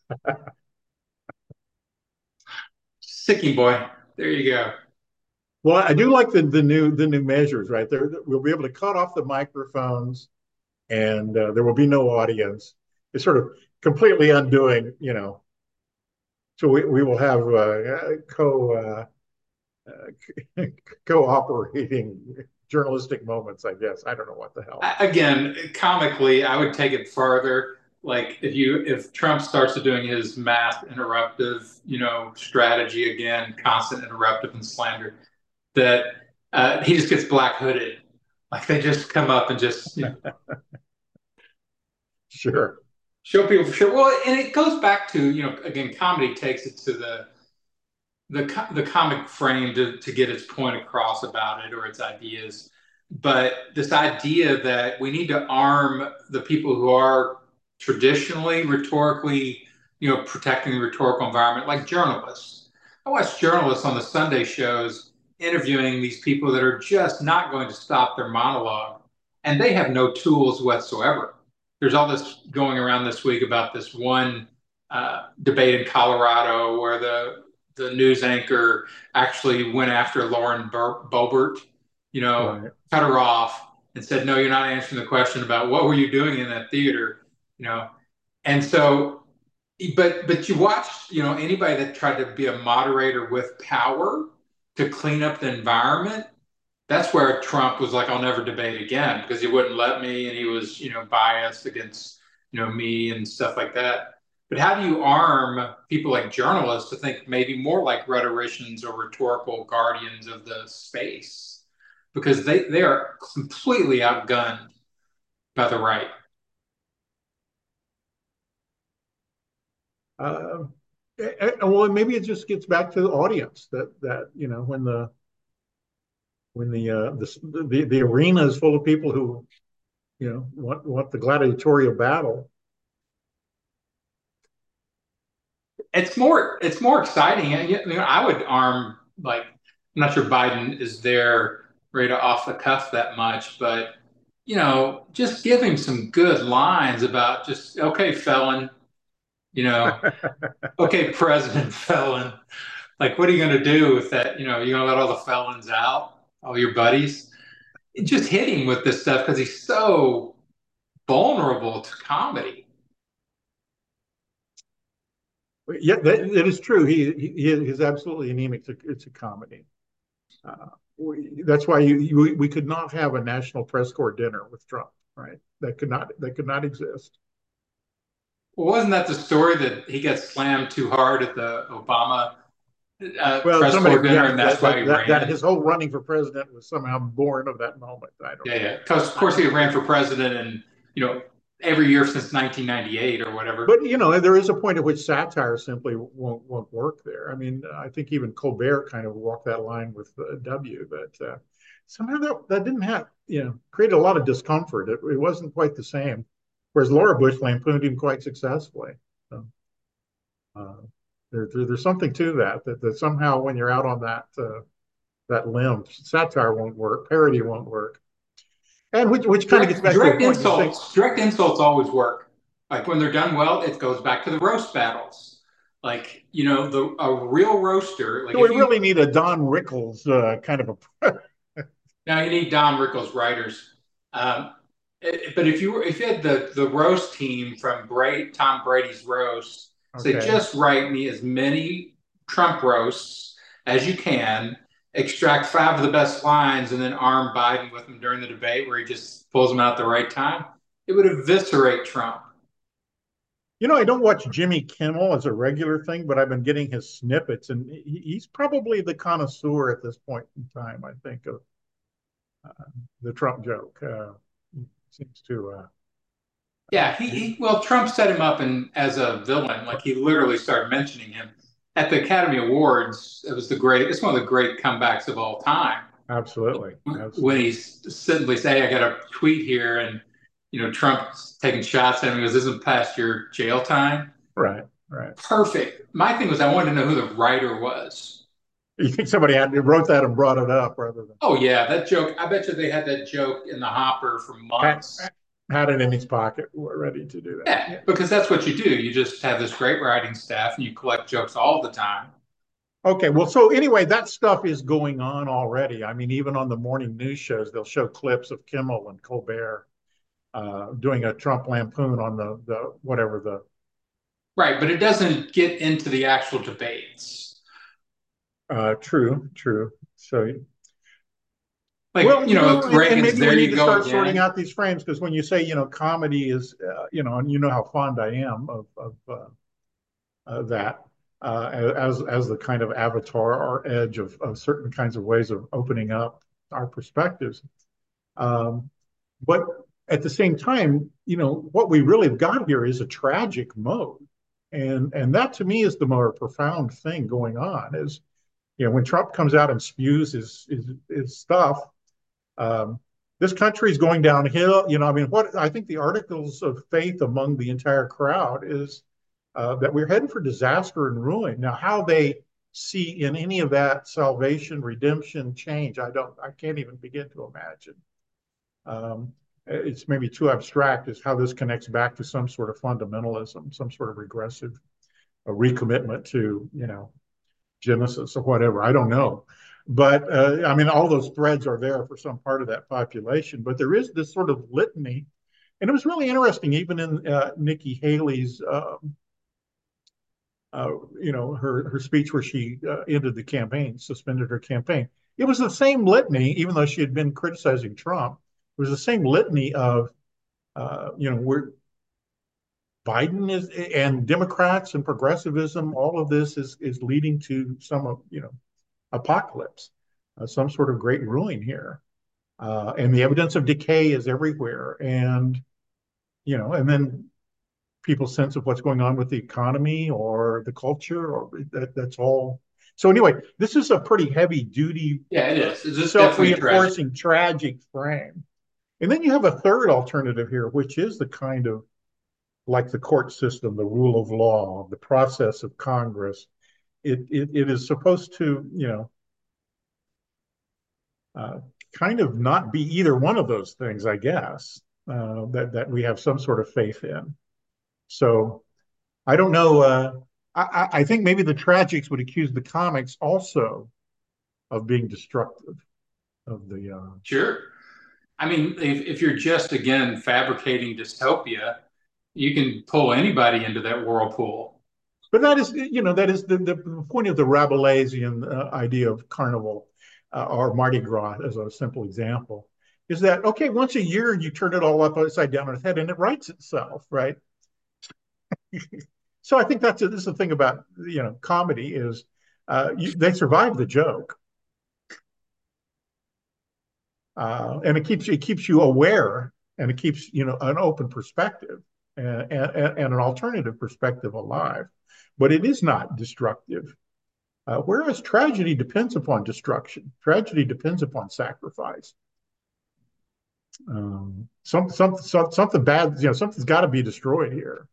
Sicky boy, there you go. Well, I do like the the new the new measures right there. We'll be able to cut off the microphones, and uh, there will be no audience. It's sort of completely undoing, you know. So we, we will have uh, co uh, uh, cooperating journalistic moments, I guess. I don't know what the hell. Again, comically, I would take it further. Like if you if Trump starts doing his mass interruptive, you know, strategy again, constant interruptive and slander, that uh, he just gets black hooded. Like they just come up and just you know, Sure. Show people for sure. Well, and it goes back to, you know, again, comedy takes it to the the the comic frame to to get its point across about it or its ideas. But this idea that we need to arm the people who are traditionally rhetorically, you know, protecting the rhetorical environment, like journalists. I watch journalists on the Sunday shows interviewing these people that are just not going to stop their monologue, and they have no tools whatsoever. There's all this going around this week about this one uh, debate in Colorado where the the news anchor actually went after Lauren Ber- Boebert, you know, Right. cut her off and said, "No, you're not answering the question about what were you doing in that theater," you know. And so, but but you watch, you know, anybody that tried to be a moderator with power to clean up the environment. That's where Trump was like, "I'll never debate again," because he wouldn't let me, and he was, you know, biased against, you know, me and stuff like that. But how do you arm people like journalists to think maybe more like rhetoricians or rhetorical guardians of the space? Because they, they are completely outgunned by the right. Uh, and, well, maybe it just gets back to the audience that that you know when the when the uh, the, the the arena is full of people who you know want want the gladiatorial battle. It's more it's more exciting. And you know, I would arm like I'm not sure Biden is there right off the cuff that much, but you know, just give him some good lines about just okay, felon, you know, okay, President felon. Like, what are you going to do with that? You know, you're going to let all the felons out, all your buddies. Just hit him with this stuff because he's so vulnerable to comedy. Yeah, that, it is true. He he is absolutely anemic to, to comedy. Uh, we, that's why you, you we could not have a national press corps dinner with Trump, right? That could not that could not exist. Well, wasn't that the story that he got slammed too hard at the Obama uh, Well, press somebody, corps dinner, yeah, and that's that, why he that that that ran? his whole running for president was somehow born of that moment. I don't Yeah, know. yeah. Because of I course he don't ran know. for president, and you know every year since nineteen ninety-eight or whatever. But you know, there is a point at which satire simply won't won't work there. I mean, I think even Colbert kind of walked that line with uh, W, but uh, somehow that that didn't have you know created a lot of discomfort. It, it wasn't quite the same. Whereas Laura Bush lampooned him quite successfully. So, uh, there, there, there's something to that, that that somehow when you're out on that uh, that limb, satire won't work, parody won't work, and which which kind of gets Direct back to a direct point you say. insults, direct insults always work. Like when they're done well, it goes back to the roast battles. Like you know, the a real roaster. Like Do we if you really need a Don Rickles uh, kind of a now you need Don Rickles writers, um, it, but if you were if you had the the roast team from Bray, Tom Brady's roast, say okay? just write me as many Trump roasts as you can, extract five of the best lines, and then arm Biden with them during the debate where he just pulls them out at the right time. It would eviscerate Trump. You know, I don't watch Jimmy Kimmel as a regular thing, but I've been getting his snippets, and he, he's probably the connoisseur at this point in time. I think of uh, the Trump joke. Uh, seems to. Uh, Yeah, he, he well, Trump set him up and as a villain. Like he literally started mentioning him at the Academy Awards. It was the great. It's one of the great comebacks of all time. Absolutely, When absolutely. he's simply say, "I got a tweet here," and you know Trump's taking shots at him. He goes, "This isn't past your jail time." Right, right. Perfect. My thing was, I wanted to know who the writer was. You think somebody had wrote that and brought it up rather than Oh yeah, that joke. I bet you they had that joke in the hopper for had months. had it in his pocket, ready to do that. Yeah, Yeah. because that's what you do. You just have this great writing staff, and you collect jokes all the time. Okay, well, so anyway, that stuff is going on already. I mean, even on the morning news shows, they'll show clips of Kimmel and Colbert uh, doing a Trump lampoon on the the whatever the. Right, but it doesn't get into the actual debates. Uh, true, true. So, Like, well, you you know, know, and, and Reagan's maybe we there need you to go start sorting again. out these frames because when you say, you know, comedy is, uh, you know, and you know how fond I am of of uh, uh, that uh, as as the kind of avatar or edge of, of certain kinds of ways of opening up our perspectives. Um, but at the same time, you know, what we really have got here is a tragic mode. And and that to me is the more profound thing going on is, you know, when Trump comes out and spews his his, his stuff, um, this country is going downhill. You know, I mean, what I think the articles of faith among the entire crowd is uh, that we're heading for disaster and ruin. Now, how they see in any of that salvation, redemption, change, I don't, I can't even begin to imagine. Um, it's maybe too abstract as how this connects back to some sort of fundamentalism, some sort of regressive a recommitment to, you know, Genesis or whatever. I don't know. But uh, I mean, all those threads are there for some part of that population. But there is this sort of litany. And it was really interesting, even in uh, Nikki Haley's, uh, uh, you know, her, her speech where she uh, ended the campaign, suspended her campaign. It was the same litany, even though she had been criticizing Trump. It was the same litany of, uh, you know, we're Biden is and Democrats and progressivism. All of this is is leading to some, you know, apocalypse, uh, some sort of great ruin here, uh, and the evidence of decay is everywhere. And you know, and then people's sense of what's going on with the economy or the culture, or that, that's all. So anyway, this is a pretty heavy duty, Yeah, it uh, is. It's just definitely tragic. self-reinforcing, tragic frame. And then you have a third alternative here, which is the kind of like the court system, the rule of law, the process of Congress. It it, it is supposed to, you know, uh, kind of not be either one of those things, I guess. Uh, that that we have some sort of faith in. So I don't know. Uh, I, I think maybe the tragics would accuse the comics also of being destructive of the. Uh, Sure. I mean, if, if you're just again fabricating dystopia, you can pull anybody into that whirlpool. but that is, you know, that is the, the point of the Rabelaisian uh, idea of carnival uh, or Mardi Gras, as a simple example, is that okay? Once a year, you turn it all up upside down on its head, and it writes itself, right? So I think that's a, this is the thing about, you know, comedy is uh, you, they survive the joke, uh, and it keeps it keeps you aware, and it keeps, you know, an open perspective and, and, and an alternative perspective alive, but it is not destructive. Uh, whereas tragedy depends upon destruction, tragedy depends upon sacrifice. Um, some, some, some, something bad, you know, something's got to be destroyed here.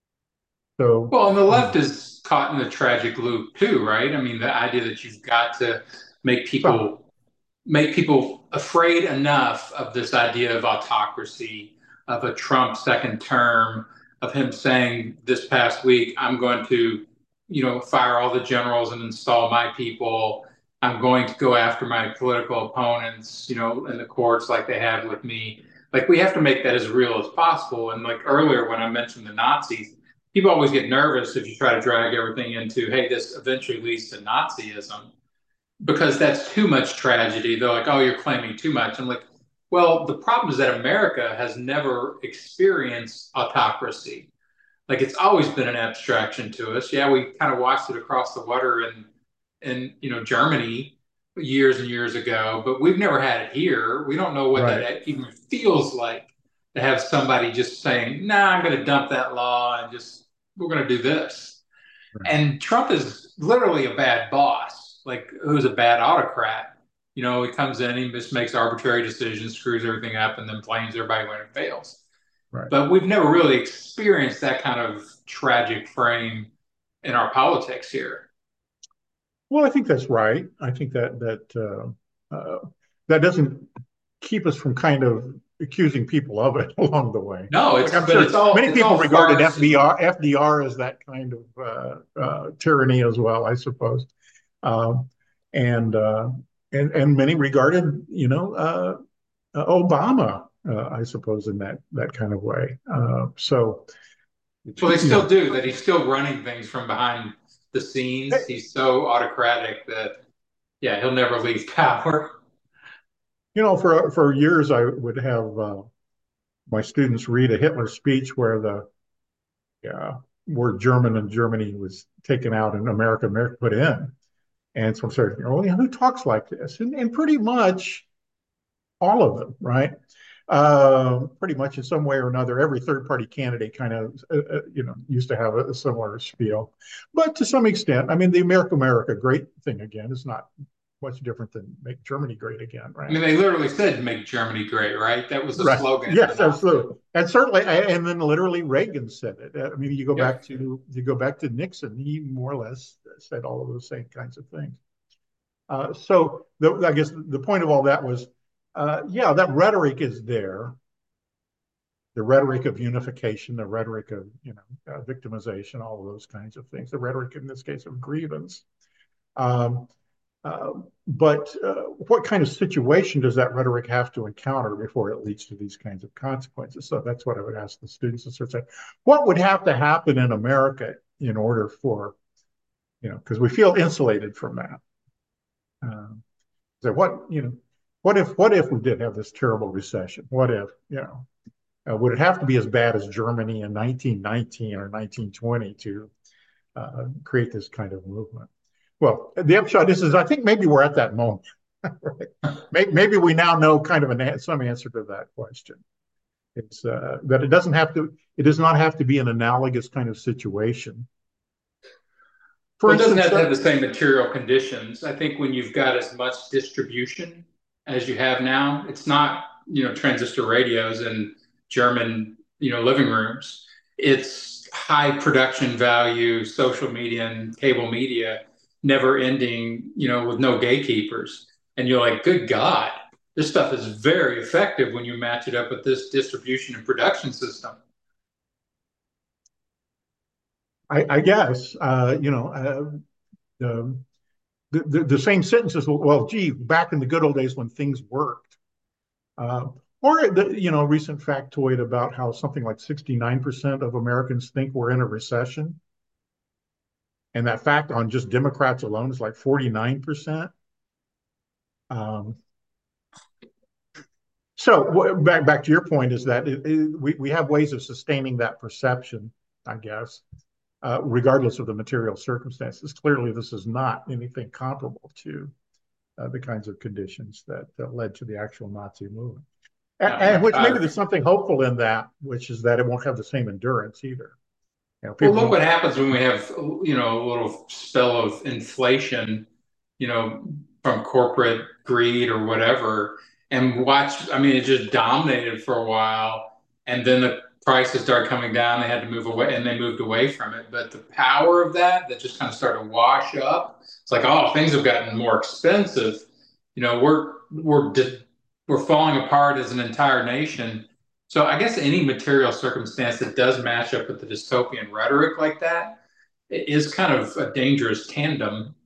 So, Well, and the you left know, is caught in the tragic loop too, right? I mean, the idea that you've got to make some, people make people afraid enough of this idea of autocracy, of a Trump second term, of him saying this past week, I'm going to, you know, fire all the generals and install my people. I'm going to go after my political opponents, you know, in the courts like they have with me. Like we have to make that as real as possible. And like earlier when I mentioned the Nazis, people always get nervous if you try to drag everything into, hey, this eventually leads to Nazism because that's too much tragedy. They're like, oh, you're claiming too much. I'm like, well, the problem is that America has never experienced autocracy. Like it's always been an abstraction to us. Yeah, we kind of watched it across the water in in you know Germany years and years ago, but we've never had it here. We don't know what right, that even feels like to have somebody just saying, "Nah, I'm going to dump that law and just we're going to do this." right, And Trump is literally a bad boss, like who's a bad autocrat. You know, he comes in, he just makes arbitrary decisions, screws everything up, and then blames everybody when it fails. right. But we've never really experienced that kind of tragic frame in our politics here. Well, I think that's right. I think that that uh, uh, that doesn't keep us from kind of accusing people of it along the way. No, Like it's I'm but it's sure all many it's people all regarded farce and F D R F D R as that kind of uh, uh, tyranny as well, I suppose, um, and uh, and and many regarded, you know, uh, uh, Obama, uh, I suppose, in that that kind of way. Uh, so, well, they you still know, do that. He's still running things from behind the scenes. He's so autocratic that yeah, he'll never leave power. you know, for for years I would have uh, my students read a Hitler speech where the uh, word German and Germany was taken out and America, America put in. And so I'm saying, well, who talks like this? And, and pretty much all of them, right? Uh, pretty much in some way or another, every third-party candidate kind of, uh, uh, you know, used to have a, a similar spiel. But to some extent, I mean, the America America great thing again is not much different than make Germany great again, I right? mean, they literally said "Make Germany Great," right? That was the Right. slogan at the Yes, Nazi. absolutely. And certainly, and then literally Reagan said it. I mean, you go back Yep. to you go back to Nixon, he more or less said all of those same kinds of things. Uh, so the, I guess the point of all that was, uh, yeah, that rhetoric is there, the rhetoric of unification, the rhetoric of you know uh, victimization, all of those kinds of things. The rhetoric in this case of grievance. Um, uh, but uh, what kind of situation does that rhetoric have to encounter before it leads to these kinds of consequences? So that's what I would ask the students to sort of say, what would have to happen in America in order for, you know, because we feel insulated from that. Um, so what, you know, what if what if we did have this terrible recession? What if, you know, uh, would it have to be as bad as Germany in nineteen nineteen or nineteen twenty to uh, create this kind of movement? Well, the upshot is, is I think maybe we're at that moment. Right? Maybe, maybe we now know kind of an, some answer to that question. It's uh, that it doesn't have to, it does not have to be an analogous kind of situation. For Well, it doesn't instance, have to uh, have the same material conditions. I think when you've got as much distribution as you have now, it's not, you know, transistor radios and German, you know, living rooms. It's high production value, social media and cable media, never ending, you know, with no gatekeepers. And you're like, good God, this stuff is very effective when you match it up with this distribution and production system. I, I guess, uh, you know, uh, the, the, the same sentences, well, gee, back in the good old days when things worked. Uh, or, the, you know, recent factoid about how something like sixty-nine percent of Americans think we're in a recession. And that fact on just Democrats alone is like forty-nine percent. Um, so back back to your point is that it, it, we we have ways of sustaining that perception, I guess, uh, regardless of the material circumstances. Clearly, this is not anything comparable to uh, the kinds of conditions that, that led to the actual Nazi movement, and, Oh and my which maybe God. there's something hopeful in that, which is that it won't have the same endurance either. You know, Well, people look won't. what happens when we have, you know, a little spell of inflation, you know, from corporate greed or whatever, and watch. I mean, it just dominated for a while, and then the prices started coming down. They had to move away, and they moved away from it. But the power of that, that just kind of started to wash up. It's like, oh, things have gotten more expensive. You know, we're we're we're falling apart as an entire nation. So I guess any material circumstance that does match up with the dystopian rhetoric like that is kind of a dangerous tandem.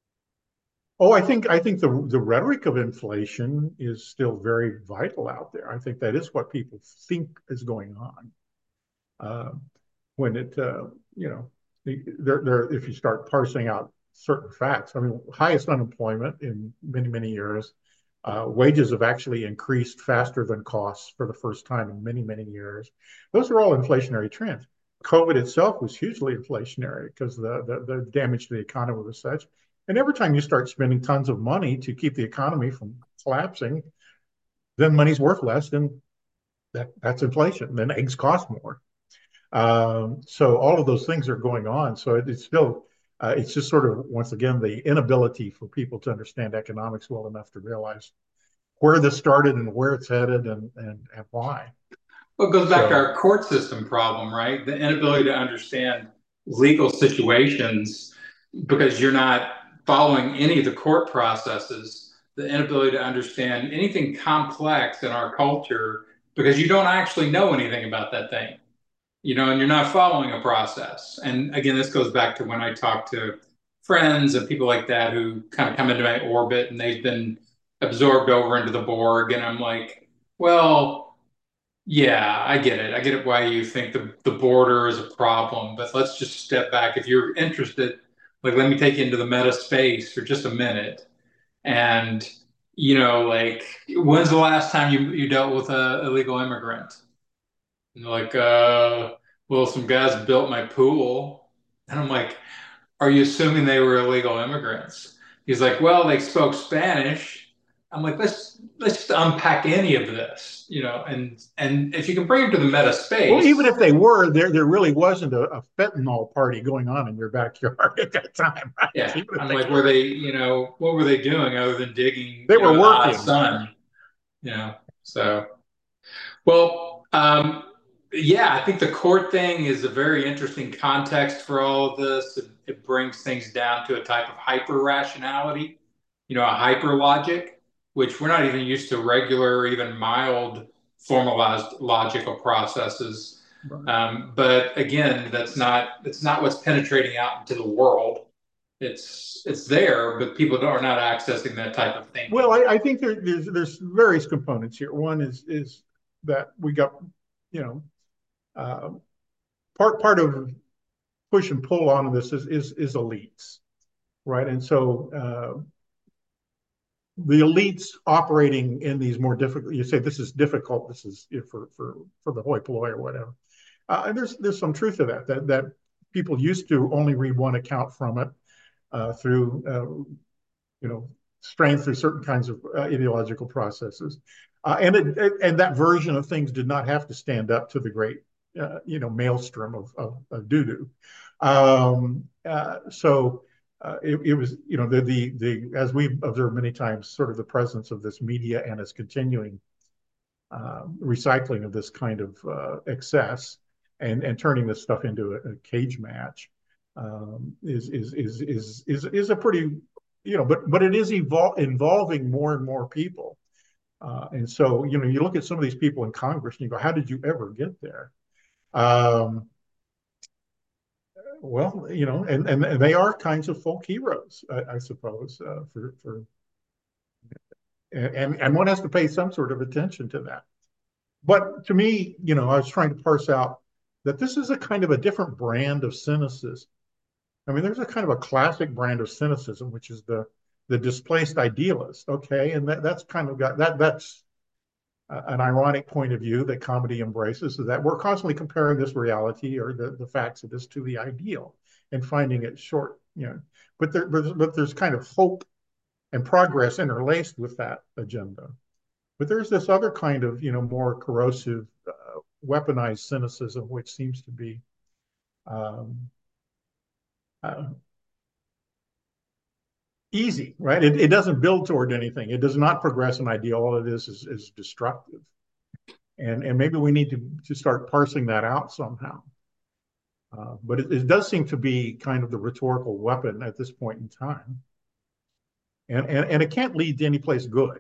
Oh, I think I think the the rhetoric of inflation is still very vital out there. I think that is what people think is going on. Uh, when it, uh, you know, there, there, if you start parsing out certain facts, I mean, highest unemployment in many, many years. Uh, wages have actually increased faster than costs for the first time in many, many years. Those are all inflationary trends. COVID itself was hugely inflationary because the, the, the damage to the economy was such. And every time you start spending tons of money to keep the economy from collapsing, then money's worth less. Then that, that's inflation. Then eggs cost more. Um, so all of those things are going on. So it, it's still, uh, it's just sort of, once again, the inability for people to understand economics well enough to realize where this started and where it's headed and, and, and why. Well, it goes back to So, our court system problem, right? The inability to understand legal situations because you're not following any of the court processes, the inability to understand anything complex in our culture because you don't actually know anything about that thing, you know, and you're not following a process. And again, this goes back to when I talk to friends and people like that who kind of come into my orbit and they've been absorbed over into the Borg. And I'm like, well, yeah, I get it. I get it why you think the, the border is a problem, but let's just step back. If you're interested, like, let me take you into the meta space for just a minute. And, you know, like, when's the last time you, you dealt with a illegal immigrant? And they're like, uh, well, some guys built my pool. And I'm like, are you assuming they were illegal immigrants? He's like, well, they spoke Spanish. I'm like, let's let's just unpack any of this, you know, and and if you can bring them to the meta Well, even space, if they were, there there really wasn't a, a fentanyl party going on in your backyard at that time, right? yeah, Even if I'm they like, were were, they, you know, what were they doing other than digging, they you know, were in the hot working. sun, you know? So, well, um, yeah, I think the court thing is a very interesting context for all of this. It, it brings things down to a type of hyper rationality, you know, a hyper logic, which we're not even used to regular, even mild formalized logical processes. Right. Um, but again, that's not that's not what's penetrating out into the world. It's it's there, but people are not accessing that type of Well, thinking. I, I think there, there's there's various components here. One is is that we got, you know, uh, part part of push and pull on this is is is elites, right? And so uh, the elites operating in these more difficult, you say this is difficult, this is for for for the hoi polloi or whatever. Uh, and there's there's some truth to that, that that people used to only read one account from it uh, through uh, you know, strength through certain kinds of uh, ideological processes. Uh, and it, it, and that version of things did not have to stand up to the great, uh, you know, maelstrom of, of, of doo doo. Um, uh, so uh, it, it was, you know, the, the the as we've observed many times, sort of the presence of this media and its continuing uh, recycling of this kind of uh, excess and and turning this stuff into a, a cage match um, is, is is is is is a pretty, you know, but but it is evol- involving more and more people. Uh, and so, you know, you look at some of these people in Congress and you go, how did you ever get there? Um, well, you know, and, and, and they are kinds of folk heroes, I, I suppose, uh, for, for and, and one has to pay some sort of attention to that. But to me, you know, I was trying to parse out that this is a kind of a different brand of cynicism. I mean, there's a kind of a classic brand of cynicism, which is the the displaced idealist. Okay, and that, that's kind of got that that's uh, an ironic point of view that comedy embraces, is that we're constantly comparing this reality or the, the facts of this to the ideal and finding it short, you know. But there, but, but there's kind of hope and progress interlaced with that agenda. But there's this other kind of, you know, more corrosive, uh, weaponized cynicism, which seems to be um, uh, easy, right? It, it doesn't build toward anything. It does not progress an idea. All it is is, is destructive. And, and maybe we need to, to start parsing that out somehow. Uh, but it, it does seem to be kind of the rhetorical weapon at this point in time. And, and, and it can't lead to any place good.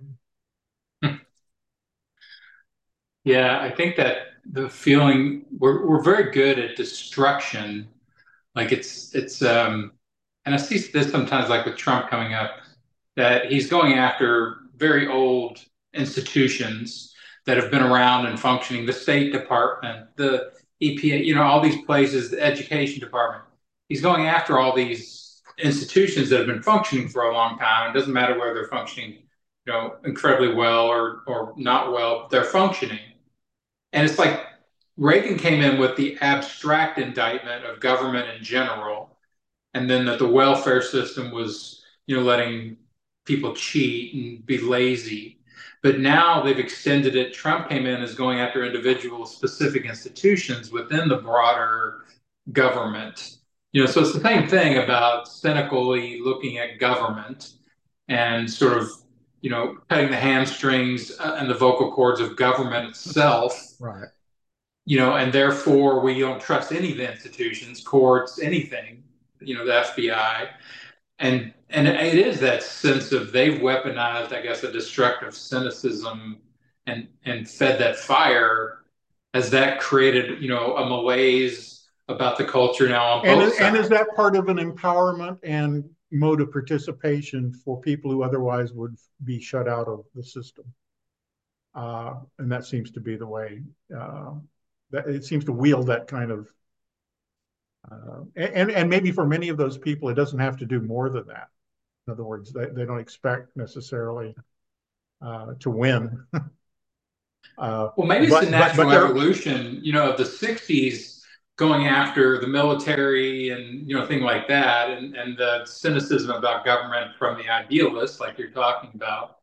Yeah, I think that the feeling we're we're very good at destruction. Like it's it's um and I see this sometimes like with Trump coming up, that he's going after very old institutions that have been around and functioning, the State Department, the E P A, you know, all these places, the Education Department. He's going after all these institutions that have been functioning for a long time. It doesn't matter whether they're functioning, you know, incredibly well or or not well, they're functioning. And it's like Reagan came in with the abstract indictment of government in general, and then that the welfare system was, you know, letting people cheat and be lazy. But now they've extended it. Trump came in as going after individual specific institutions within the broader government. You know, so it's the same thing about cynically looking at government and sort of, you know, cutting the hamstrings uh, and the vocal cords of government itself, Right. you know, and therefore we don't trust any of the institutions, courts, anything, you know, the F B I. And and it is that sense of they've weaponized, I guess, a destructive cynicism and and fed that fire. Has that created, you know, a malaise about the culture now on And, both and is sides? that part of an empowerment and mode of participation for people who otherwise would be shut out of the system? Uh, and that seems to be the way uh, that it seems to wield that kind of, uh, and and maybe for many of those people, it doesn't have to do more than that. In other words, they, they don't expect necessarily uh, to win, uh, Well, maybe it's the but but but natural they're evolution, you know, of the sixties going after the military and, you know, thing like that, and, and the cynicism about government from the idealists, like you're talking about.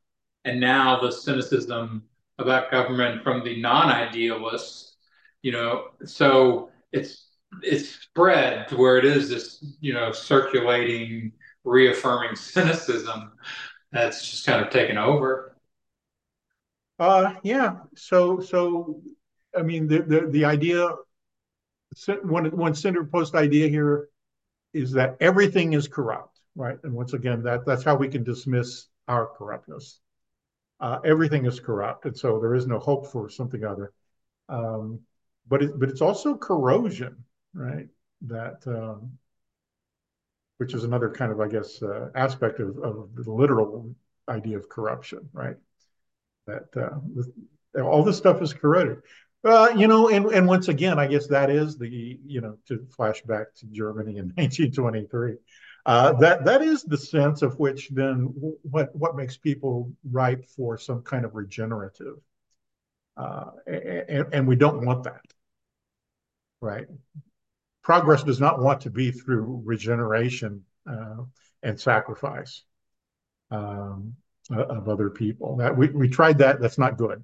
and now the cynicism about government from the non-idealists, you know, so it's it's spread to where it is this, you know, circulating, reaffirming cynicism that's just kind of taken over. Uh, yeah. So, so I mean, the the, the idea, one one center post idea here is that everything is corrupt, right? And once again, that that's how we can dismiss our corruptness. Uh, everything is corrupt, and so there is no hope for something other. Um, but it, but it's also corrosion, right? That um, which is another kind of, I guess, uh, aspect of, of the literal idea of corruption, right? That uh, this, all this stuff is corroded. Uh, you know, and, and once again, I guess that is the, you know, to flash back to Germany in nineteen twenty-three, uh, that that is the sense of which then what what makes people ripe for some kind of regenerative, uh, and, and we don't want that, right? Progress does not want to be through regeneration uh, and sacrifice um, of other people. That we, we tried that. That's not good.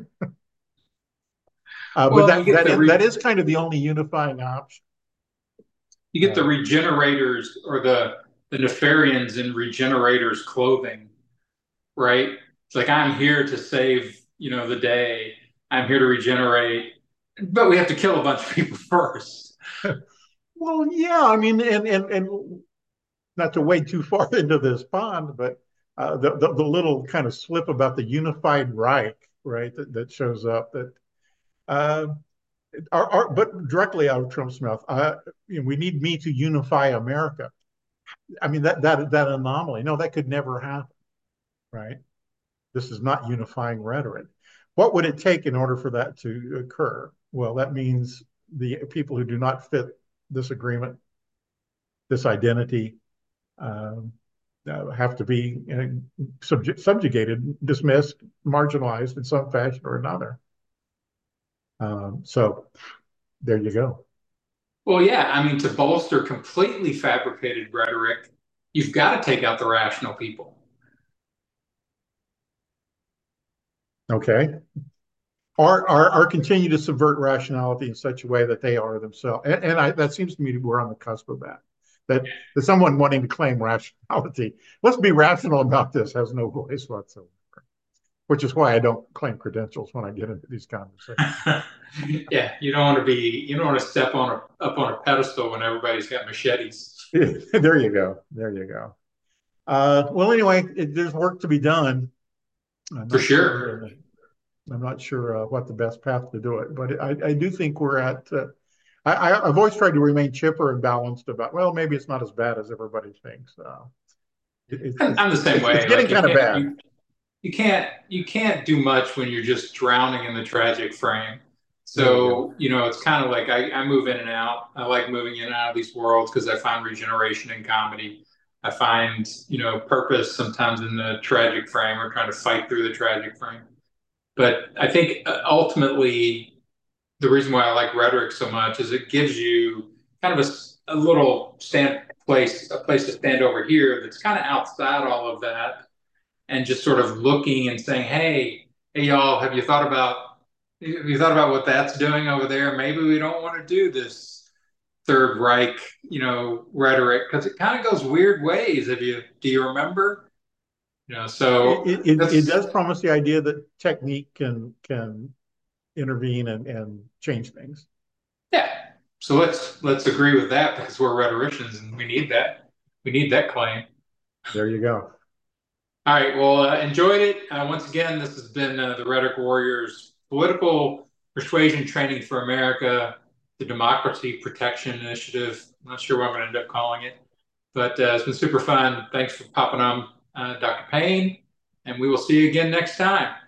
Uh, but Well, you that get that the is, that re- is kind of the only unifying option. you get the Uh, regenerators or the the Nefarians in regenerators clothing, right? It's like I'm here to save, you know, the day. I'm here to regenerate, but we have to kill a bunch of people first. well, yeah, I mean, and and and not to wade too far into this pond, but uh, the, the the little kind of slip about the unified Reich, right, that, that shows up that. Uh, are, are, but directly out of Trump's mouth, uh, you know, we need me to unify America. I mean, that that that anomaly. No, that could never happen, right? This is not unifying rhetoric. What would it take in order for that to occur? Well, that means the people who do not fit this agreement, this identity, um, uh, have to be you know, subject, subjugated, dismissed, marginalized in some fashion or another. Um, so there you go. Well, yeah, I mean, to bolster completely fabricated rhetoric, you've got to take out the rational people. Okay. Or, or, or continue to subvert rationality in such a way that they are themselves. And, and I, that seems to me we're on the cusp of that. That, that someone wanting to claim rationality, let's be rational about this, has no voice whatsoever. Which is why I don't claim credentials when I get into these conversations. Yeah, you don't want to be, you don't want to step on a, up on a pedestal when everybody's got machetes. There you go. There you go. Uh, well, anyway, it, there's work to be done. I'm For not sure. sure. Uh, I'm not sure uh, what the best path to do it, but I, I do think we're at. Uh, I, I've always tried to remain chipper and balanced about. Well, maybe it's not as bad as everybody thinks. Uh, it, it's, I'm, it's I'm the same it's it's way. getting Like you kind of can't, bad. you, you can't, you can't do much when you're just drowning in the tragic frame. There you go. So, you know, it's kind of like I, I move in and out. I like moving in and out of these worlds because I find regeneration in comedy. I find, you know, purpose sometimes in the tragic frame or trying to fight through the tragic frame. But I think uh, ultimately, the reason why I like rhetoric so much is it gives you kind of a, a little stand place, a place to stand over here that's kind of outside all of that, and just sort of looking and saying, "Hey, hey, y'all, have you thought about have you thought about what that's doing over there? Maybe we don't want to do this Third Reich, you know, rhetoric because it kind of goes weird ways. Have you do you remember? You know, so It, it, it that's does promise the idea that technique can can intervene and, and change things. yeah. So let's let's agree with that because we're rhetoricians and we need that. We need that claim. There you go. All right. Well, uh, enjoyed it. Uh, once again, this has been uh, the Rhetoric Warriors Political Persuasion Training for America, the Democracy Protection Initiative. I'm not sure what I'm going to end up calling it, but uh, it's been super fun. Thanks for popping on, uh, Doctor Payne, and we will see you again next time.